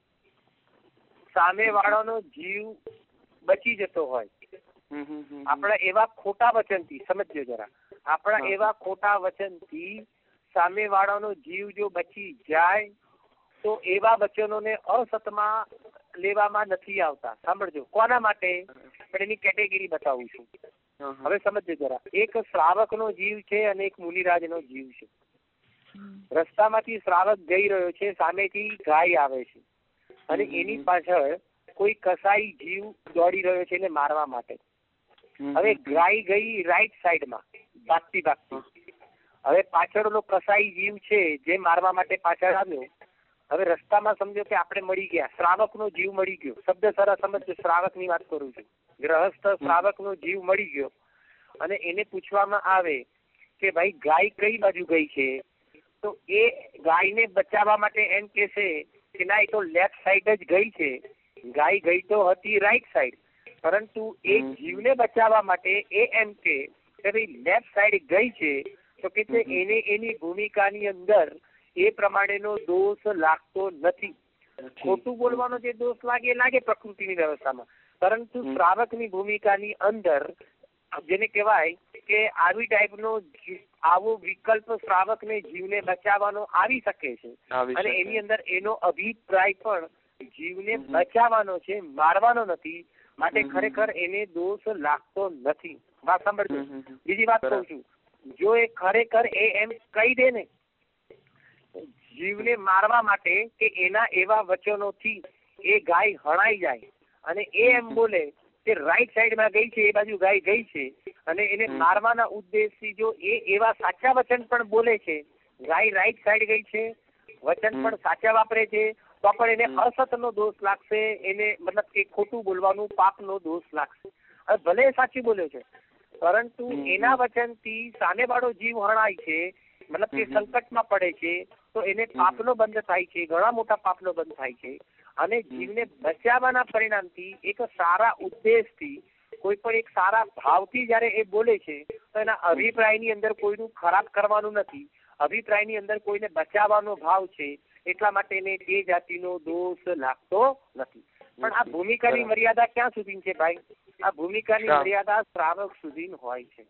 Speaker 2: સામે વાળાનો જીવ બચી જતો હોય, આપણા એવા ખોટા વચનથી, સમજજો જરા, આપણા એવા ખોટા વચનથી સામે વાળાનો જીવ જો બચી જાય તો એવા વચનોને અસતમાં લેવામાં નથી આવતા. સાંભળજો, કોના માટે? પણ એની કેટેગરી બતાવું છું. હવે સમજજો જરા. એક શ્રાવકનો જીવ છે અને એક મુનિરાજનો જીવ છે. રસ્તામાંથી શ્રાવક જઈ રહ્યો છે, સામેથી ગાય આવે છે અને એની પાછળ કોઈ કસાઈ જીવ દોડી રહ્યો છે એને મારવા માટે. હવે ગાય ગઈ રાઈટ સાઈડમાં ભાગતી ભાગતી. હવે પાછળનો કસાઈ જીવ છે જે મારવા માટે પાછળ આવ્યો, હવે રસ્તામાં સમજો કે આપણે મળી ગયા, શ્રાવકનો જીવ મળી ગયો. શબ્દ સરસ સમજો, શ્રાવકની વાત કરું છું. ગ્રહસ્થ શ્રાવકનો જીવ મળી ગયો અને એને પૂછવામાં આવે કે ભાઈ ગાય કઈ બાજુ ગઈ છે, તો એ ગાયને બચાવવા માટે એમ કહેશે કે ના એ તો લેફ્ટ સાઈડ જ ગઈ છે, ગાય ગઈ તો હતી રાઈટ સાઈડ, પરંતુ એ જીવને બચાવવા માટે એ એમ કે ભાઈ લેફ્ટ સાઈડ ગઈ છે તો કે છે એને એની ભૂમિકાની અંદર એ પ્રમાણેનો દોષ લાગતો નથી. ખોટું બોલવાનો જે દોષ લાગે લાગે પ્રકૃતિની વ્યવસ્થામાં, પરંતુ શ્રાવકની ભૂમિકાની અંદર જેને કહેવાય કે આવી ટાઈપનો આવો વિકલ્પ શ્રાવકને જીવને બચાવવાનો આવી શકે છે, અને એની અંદર એનો અભિપ્રાય પણ જીવને બચાવવાનો છે, મારવાનો નથી, માટે ખરેખર એને દોષ લાગતો નથી. વાત સાંભળજો. બીજી વાત કહું છું, જો એ ખરેખર એમ કહી દે ને જીવને મારવા માટે કે એના એવા વચનોથી એ ગાય હણાઈ જાય અને એ એમ બોલે કે રાઈટ સાઈડમાં ગઈ છે, એ બાજુ ગાય ગઈ છે, અને એને મારવાના ઉદ્દેશથી જો એ એવા સાચા વચન પણ બોલે છે, ગાય રાઈટ સાઈડ ગઈ છે, વચન પણ સાચા વાપરે છે, તો પણ એને અસતનો દોષ લાગશે, એને મતલબ કે ખોટું બોલવાનું પાપનો દોષ લાગશે. હવે ભલે સાચું બોલ્યો છે, પરંતુ એના વચનથી સામેવાળો જીવ હણાય છે, મતલબ કે સંકટમાં પડે છે, તો એને પાપનો બંધ થાય છે, ઘણા મોટા પાપનો બંધ થાય છે. અને જીવને બચાવવાના પરિણામથી એક સારા ઉદ્દેશથી, કોઈ પણ એક સારા ભાવથી જયારે એ બોલે છે, તો એના અભિપ્રાયની અંદર કોઈનું ખરાબ કરવાનું નથી, અભિપ્રાયની અંદર કોઈને બચાવવાનો ભાવ છે, એટલા માટે એને તે જાતિનો દોષ લાગતો નથી. પણ આ ભૂમિકાની મર્યાદા ક્યાં સુધી છે ભાઈ? આ ભૂમિકાની મર્યાદા શ્રાવક સુધી હોય છે.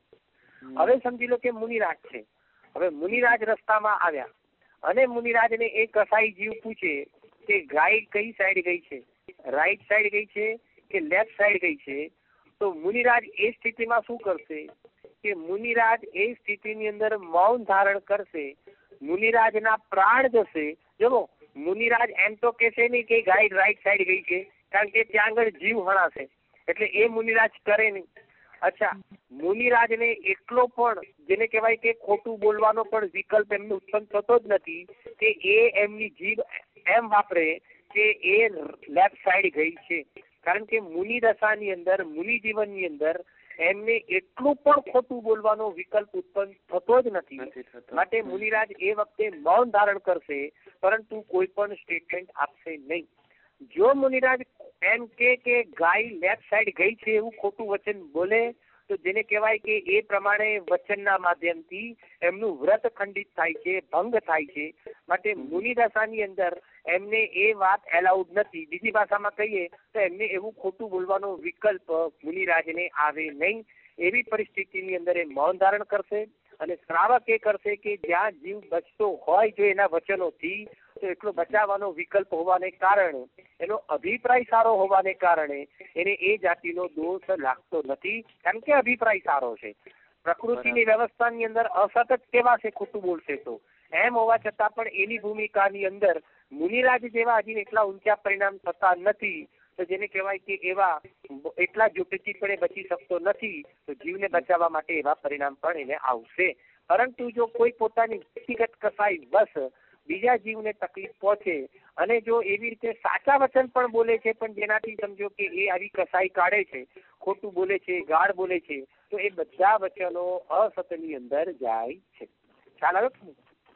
Speaker 2: હવે સમજી લો કે મુનિરાજ છે. હવે મુનિરાજ રસ્તામાં આવ્યા અને મુનિરાજને એ કસાઈ જીવ પૂછે કે ગાય કઈ સાઈડ ગઈ છે, રાઈટ સાઈડ ગઈ છે કે લેફ્ટ સાઈડ ગઈ છે, તો મુનિરાજ એ સ્થિતિમાં શું કરશે કે મુનિરાજ એ સ્થિતિની અંદર મૌન ધારણ કરશે. મુનિરાજના પ્રાણ જશે. જો મુનિરાજ એમ તો કહેશે નહીં કે ગાય રાઈટ સાઈડ ગઈ છે, કારણ કે ત્યાં આગળ જીવ હણાશે, એટલે એ મુનિરાજ કરે નહીં. અચ્છા, મુનિરાજને એટલો પણ જેને કહેવાય કે ખોટું બોલવાનો પણ વિકલ્પ એમને ઉત્પન્ન થતો જ નથી કે એ એમની જીભ એમ વાપરે કે એ લેફ્ટ સાઈડ ગઈ છે, કારણ કે મુનિ દશાની અંદર, મુનિ જીવનની અંદર એમને એટલું પણ ખોટું બોલવાનો વિકલ્પ ઉત્પન્ન થતો જ નથી. માટે મુનિરાજ એ વખતે મૌન ધારણ કરશે, પરંતુ કોઈ પણ સ્ટેટમેન્ટ આપશે નહીં. જો મુનિરાજ એમ કે ગાય લેફ્ટ સાઈડ ગઈ છે એવું ખોટું વચન બોલે, તો જેને કહેવાય કે એ પ્રમાણે વચનના માધ્યમથી એમનું વ્રત ખંડિત થાય છે, ભંગ થાય છે. માટે મુનિ દશાની અંદર એમને એ વાત એલાઉડ નથી. બીજી ભાષામાં કહીએ તો એમને એવું ખોટું બોલવાનો વિકલ્પ મુનિરાજને આવે નહીં. એવી પરિસ્થિતિની અંદર એ મૌન ધારણ કરશે, અને શ્રાવક એ કરશે કે જ્યાં જીવ બચતો હોય જો એના વચનોથી, તો એટલો બચાવવાનો વિકલ્પ હોવાને કારણે, એનો અભિપ્રાય સારો હોવાને કારણે એને એ જાતિનો દોષ લાગતો નથી, કારણ કે અભિપ્રાય સારો છે. પ્રકૃતિની વ્યવસ્થાની અંદર અસત જ કહેવાશે ખોટું બોલશે તો. એમ હોવા છતાં પણ એની ભૂમિકાની અંદર મુનિરાજ જેવા હજી એટલા ઊંચા પરિણામ થતા નથી, તો જેને કહેવાય કે એવા એટલા જુટથી પણ એ બચી શકતો નથી, તો જીવને બચાવવા માટે એવા પરિણામ પણ એને આવશે. પરંતુ જો કોઈ પોતાની વ્યક્તિગત કસાઈ બસ બીજા જીવને તકલીફ પહોંચે, અને જો એવી રીતે સાચા વચન પણ બોલે છે, પણ જેનાથી સમજો કે એ આવી કસાઈ કાઢે છે, ખોટું બોલે છે, ગાળ બોલે છે, તો એ બધા વચનો અસતની અંદર જાય છે. ખ્યાલ આવ્યો?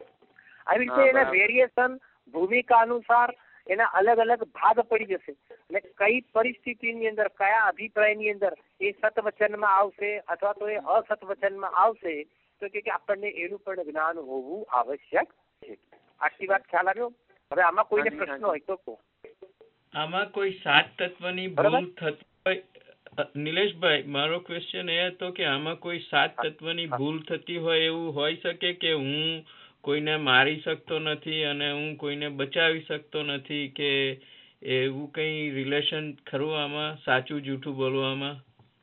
Speaker 2: આવી રીતે એના વેરિએશન ભૂમિકા અનુસાર એના અલગ અલગ ભાગ પડી જશે, અને કઈ પરિસ્થિતિની અંદર, કયા અભિપ્રાયની અંદર એ સતવચનમાં આવશે અથવા તો એ અસત વચનમાં આવશે, તો કે આપણને એનું પણ જ્ઞાન હોવું આવશ્યક છે. આટલી વાત ખ્યાલ આવ્યો? હવે આમાં કોઈને પ્રશ્ન હોય તો કહો.
Speaker 5: આમાં કોઈ સાત તત્વની ભૂલ થતી હોય, નિલેશભાઈ, મારો ક્વેશ્ચન એ હતો કે આમાં કોઈ સાત તત્વની ભૂલ થતી હોય એવું હોઈ શકે કે હું કોઈને મારી શકતો નથી અને હું કોઈને બચાવી શકતો નથી, કે એવું કઈ રિલેશન ખરું આમાં, સાચું જૂઠું બોલવામાં?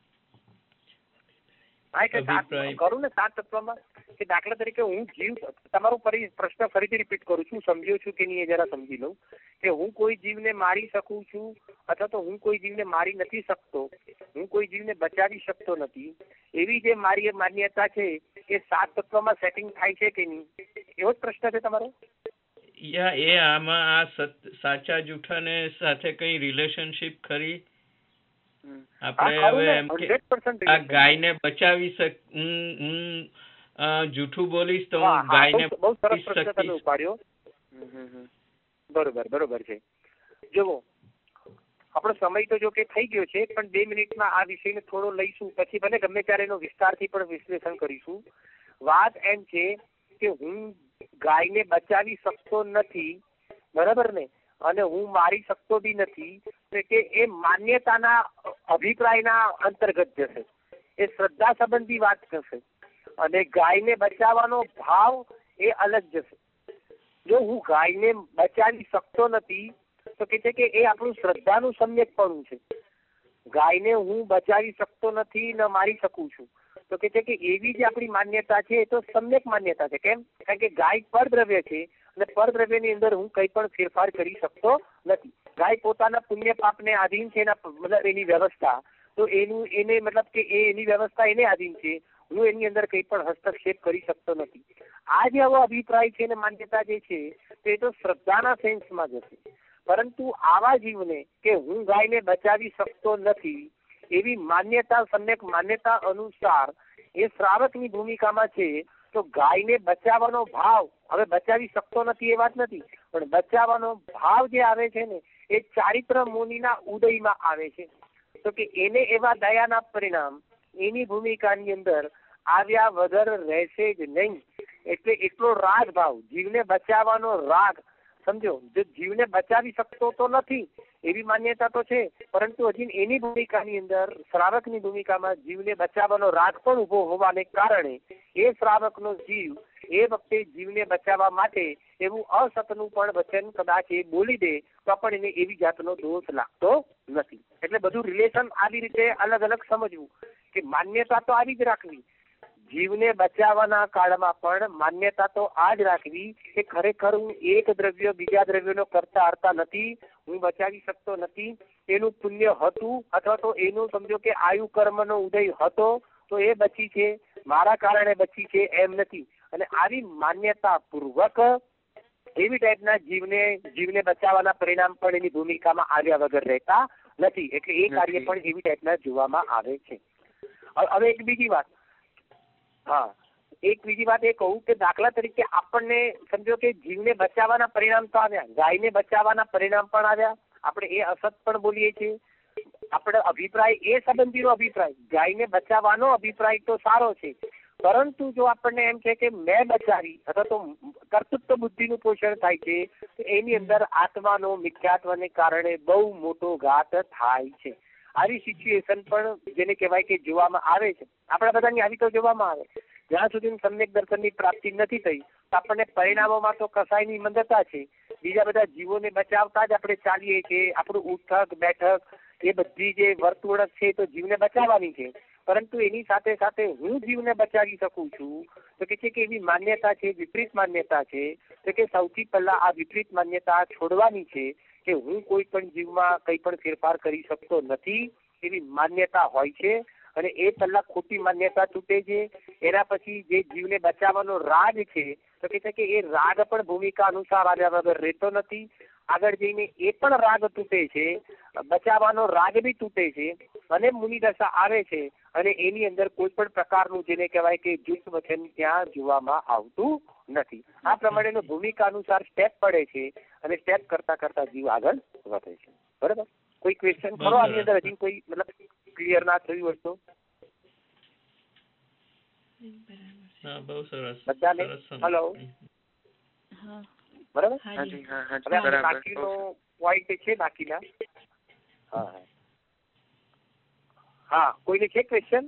Speaker 2: કરું ને સાત તત્વમાં, કે દાખલા તરીકે હું જીવ, તમારો પ્રશ્ન ફરીથી રિપીટ કરું છું, સમજ્યો છું કે નહીં એ જરા સમજી લઉં, કે હું કોઈ જીવને મારી શકું છું અથવા તો હું કોઈ જીવને મારી નથી શકતો, હું કોઈ જીવને બચાવી શકતો નથી, એવી જે મારી માન્યતા છે એ સાત તત્વમાં સેટિંગ થાય છે કે નહીં, એવો જ પ્રશ્ન છે તમારો?
Speaker 5: એ આમાં આ સાચા જૂઠાને સાથે કઈ રિલેશનશિપ ખરી? આપણે હવે એમ કે આ ગાયને બચાવી હું જૂઠું બોલીશ તો હું ગાયને બચાવી શકીશ.
Speaker 2: બરોબર છે. જુઓ, આપણો સમય તો જો કે થઈ ગયો છે, પણ 2 મિનિટમાં આ વિષયને થોડો લઈશું, પછી ભલે ગમે ત્યારે એનો વિસ્તારથી પણ વિશ્લેષણ કરીશું. વાત એમ છે કે હું ગાયને બચાવી શકતો નથી, બરાબર ને, અને હું મારી શકતો બી નથી, કે એ માન્યતાના અભિપ્રાયના અંતર્ગત જશે, એ શ્રદ્ધા સંબંધી વાત થશે. અને ગાયને બચાવવાનો ભાવ એ અલગ જશે. જો હું ગાયને બચાવી શકતો નથી તો કે છે કે એ આપણું શ્રદ્ધાનું સમ્યકપણું છે. ગાયને હું બચાવી શકતો નથી, ન મારી શકું છું, તો કે છે કે એવી જે આપણી માન્યતા છે એ તો સમ્યક માન્યતા છે. કેમ? કારણ કે ગાય પરદ્રવ્ય છે અને પરદ્રવ્યની અંદર હું કંઈ પણ ફેરફાર કરી શકતો નથી. ગાય પોતાના પુણ્ય પાપને આધીન છે, મતલબ એની વ્યવસ્થા, તો એને મતલબ કે એની વ્યવસ્થા એને આધીન છે. હું એની અંદર કંઈ પણ હસ્તક્ષેપ કરી શકતો નથી. આ જે આવો અભિપ્રાય છે અને માન્યતા જે છે તે તો શ્રદ્ધાના સેન્સમાં જશે. પરંતુ આવા જીવને કે હું ગાયને બચાવી શકતો નથી એવી માન્યતા, સમ્યક માન્યતા અનુસાર એ શ્રાવકની ભૂમિકામાં છે, તો ગાયને બચાવવાનો ભાવ, હવે બચાવી શકતો નથી એ વાત નથી, પણ બચાવવાનો ભાવ જે આવે છે ને એ ચારિત્ર મુનિના ઉદયમાં આવે છે. તો કે એને એવા દયાના પરિણામ એની ભૂમિકાની અંદર આવ્યા વગર રહેશે જ નહીં. એટલે એટલો રાગ ભાવ, જીવને બચાવવાનો રાગ, સમજો, જો જીવને બચાવી શકતો તો નથી એવી માન્યતા તો છે, પરંતુ હજી એની ભૂમિકાની અંદર, શ્રાવકની ભૂમિકામાં જીવને બચાવવાનો રાગ પણ ઉભો હોવાને કારણે એ શ્રાવકનો જીવ એ વખતે જીવને બચાવવા માટે એવું અસતનું પણ વચન કદાચ એ બોલી દે તો પણ એને એવી જાતનો દોષ લાગતો નથી. એટલે બધું રિલેશન આવી રીતે અલગ અલગ સમજવું કે માન્યતા તો આવી જ રાખવી, જીવને બચાવવાના કાળમાં પણ માન્યતા તો આ જ રાખવી કે ખરેખર હું એક દ્રવ્ય બીજા દ્રવ્યનો કરતા હરતા નથી, હું બચાવી શકતો નથી, એનું પુણ્ય હતું અથવા તો એનું સમજો કે આયુ કર્મનો ઉદય હતો તો એ બચી છે, મારા કારણે બચી છે એમ નથી. અને આવી માન્યતા પૂર્વક એવી ટાઈપના જીવને બચાવવાના પરિણામ પણ એની ભૂમિકામાં આવ્યા વગર રહેતા નથી. એટલે એ કાર્ય પણ એવી ટાઈપના જોવામાં આવે છે. હવે એક બીજી વાત, એક બીજી વાત એ કહું કે દાખલા તરીકે આપણને સમજો કે જીવને બચાવવાના પરિણામ તો આવ્યા, ગાયને બચાવવાના પરિણામ પણ આવ્યા, આપણે એ અસત પણ બોલીએ છીએ, આપણે અભિપ્રાય એ સંબંધીનો અભિપ્રાય, ગાયને બચાવવાનો અભિપ્રાય તો સારો છે, પરંતુ જો આપણને એમ છે કે મેં બચાવી અથવા તો કર્તૃત્વ બુદ્ધિનું પોષણ થાય છે તો એની અંદર આત્માનો મિથ્યાત્વને કારણે બહુ મોટો ઘાત થાય છે. આવી સિચ્યુએશન પણ જેને કહેવાય કે જોવામાં આવે છે. આપણા બધાની આવી તો જોવામાં આવે. જ્યાં સુધી સમ્યક દર્શનની પ્રાપ્તિ નથી થઈ તો આપણને પરિણામોમાં તો કસાયની મંદતા છે. બીજા બધા જીવોને બચાવતા જ આપણે ચાલીએ કે આપણું ઉઠક બેઠક એ બધી જે વર્તુળક છે તો જીવને બચાવવાની છે, પરંતુ એની સાથે સાથે હું જીવને બચાવી શકું છું તો કે છે કે એવી માન્યતા છે, વિપરીત માન્યતા છે, તો કે સૌથી પહેલા આ વિપરીત માન્યતા છોડવાની છે કે હું કોઈ પણ જીવમાં કંઈ પણ ફેરફાર કરી શકતો નથી એવી માન્યતા હોય છે. અને એ પહેલા ખોટી માન્યતા તૂટે છે. એના પછી જે જીવને બચાવવાનો રાગ છે તો કે છે કે એ રાગ પણ ભૂમિકા અનુસાર આવ્યા વગર રહેતો નથી. આગળ જઈને એ પણ રાગ તૂટે છે, બચાવવાનો રાગ બી તૂટે છે અને મુનિદશા આવે છે અને એની અંદર કોઈ પણ પ્રકારનું જેને કહેવાય કે જૂથ વચન ત્યાં જોવામાં આવતું નથી. આ પ્રમાણેનો ભૂમિકા અનુસાર સ્ટેપ પડે છે અને સ્ટેપ કરતા કરતા જીવ આગળ વધે છે. બરાબર? કોઈ ક્વેશ્ચન ખરો આની અંદર? હજી કોઈ મતલબ ક્લિયર ના થયું હોય તો?
Speaker 5: બહુ સરસ.
Speaker 2: બધાને હેલો, બરાબર?
Speaker 1: હવે
Speaker 2: બાકીનો પોઈન્ટ છે બાકીના. હા, કોઈને છે ક્વેશ્ચન?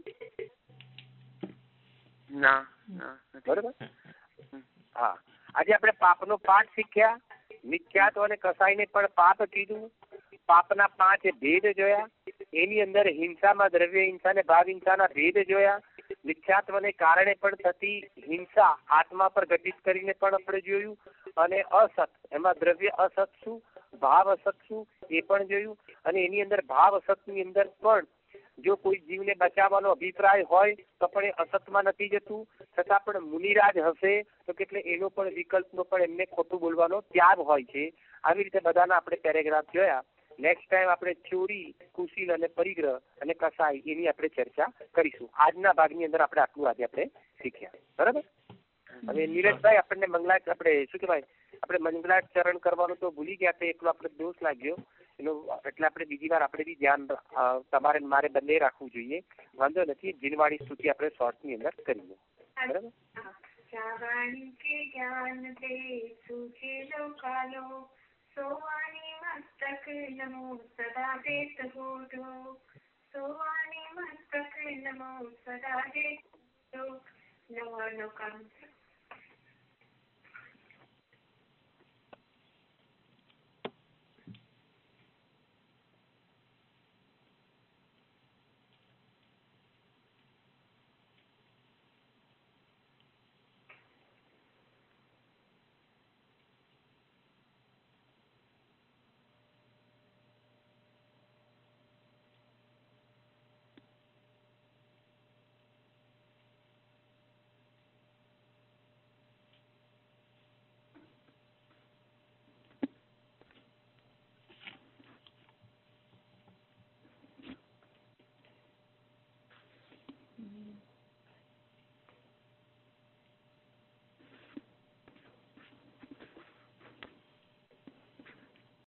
Speaker 1: ના.
Speaker 2: બરાબર. હા, આજે આપણે પાપનો પાઠ શીખ્યા, મિથ્યાત્વ અને કસાઈને પણ પાપ કીધું, પાપના 5 ભેદ જોયા, એની અંદર હિંસામાં દ્રવ્ય હિંસા અને ભાવ હિંસાના ભેદ જોયા, મિથ્યાત્વને કારણે પણ થતી હિંસા આત્મા પર ઘટિત કરીને પણ આપણે જોયું, અને અસત એમાં દ્રવ્ય અસત શું, ભાવ અસત શું એ પણ જોયું. અને એની અંદર ભાવ અસતની અંદર પણ જો કોઈ જીવને બચાવવાનો અભિપ્રાય હોય તો પણ એ અસતમાં નથી જતું, છતાં પણ મુનિરાજ હશે તો કેટલે એનો પણ વિકલ્પનો પણ એમને ખોટું બોલવાનો ત્યાગ હોય છે. આવી રીતે બધાના આપણે પેરેગ્રાફ જોયા. નેક્સ્ટ ટાઈમ આપણે ચોરી, કુશીલ અને પરિગ્રહ અને કસાઈ એની આપણે ચર્ચા કરીશું. આજના ભાગની અંદર આટલું આજે આપણે શીખ્યા. બરાબર? હવે નીરજભાઈ આપણને આપણે શું કહેવાય આપણે મંગળાચરણ કરવાનું તો ભૂલી ગયા તો એટલો આપણે દોષ લાગ્યો એનો, એટલે આપણે બીજી વાર આપણે બી ધ્યાન તમારે મારે બંને રાખવું જોઈએ. વાંધો નથી, જીનવાણી સ્તુતિ આપણે શોર્ટની અંદર કરીએ. બરાબર.
Speaker 6: જાવાણી કે જ્ઞાન દે સુખેલો કાલો, સોવાની મસ્તક નમો સદા દેત હોજો, સોવાની મસ્તક નમો સદા દેત હોજો, નવાનો કામ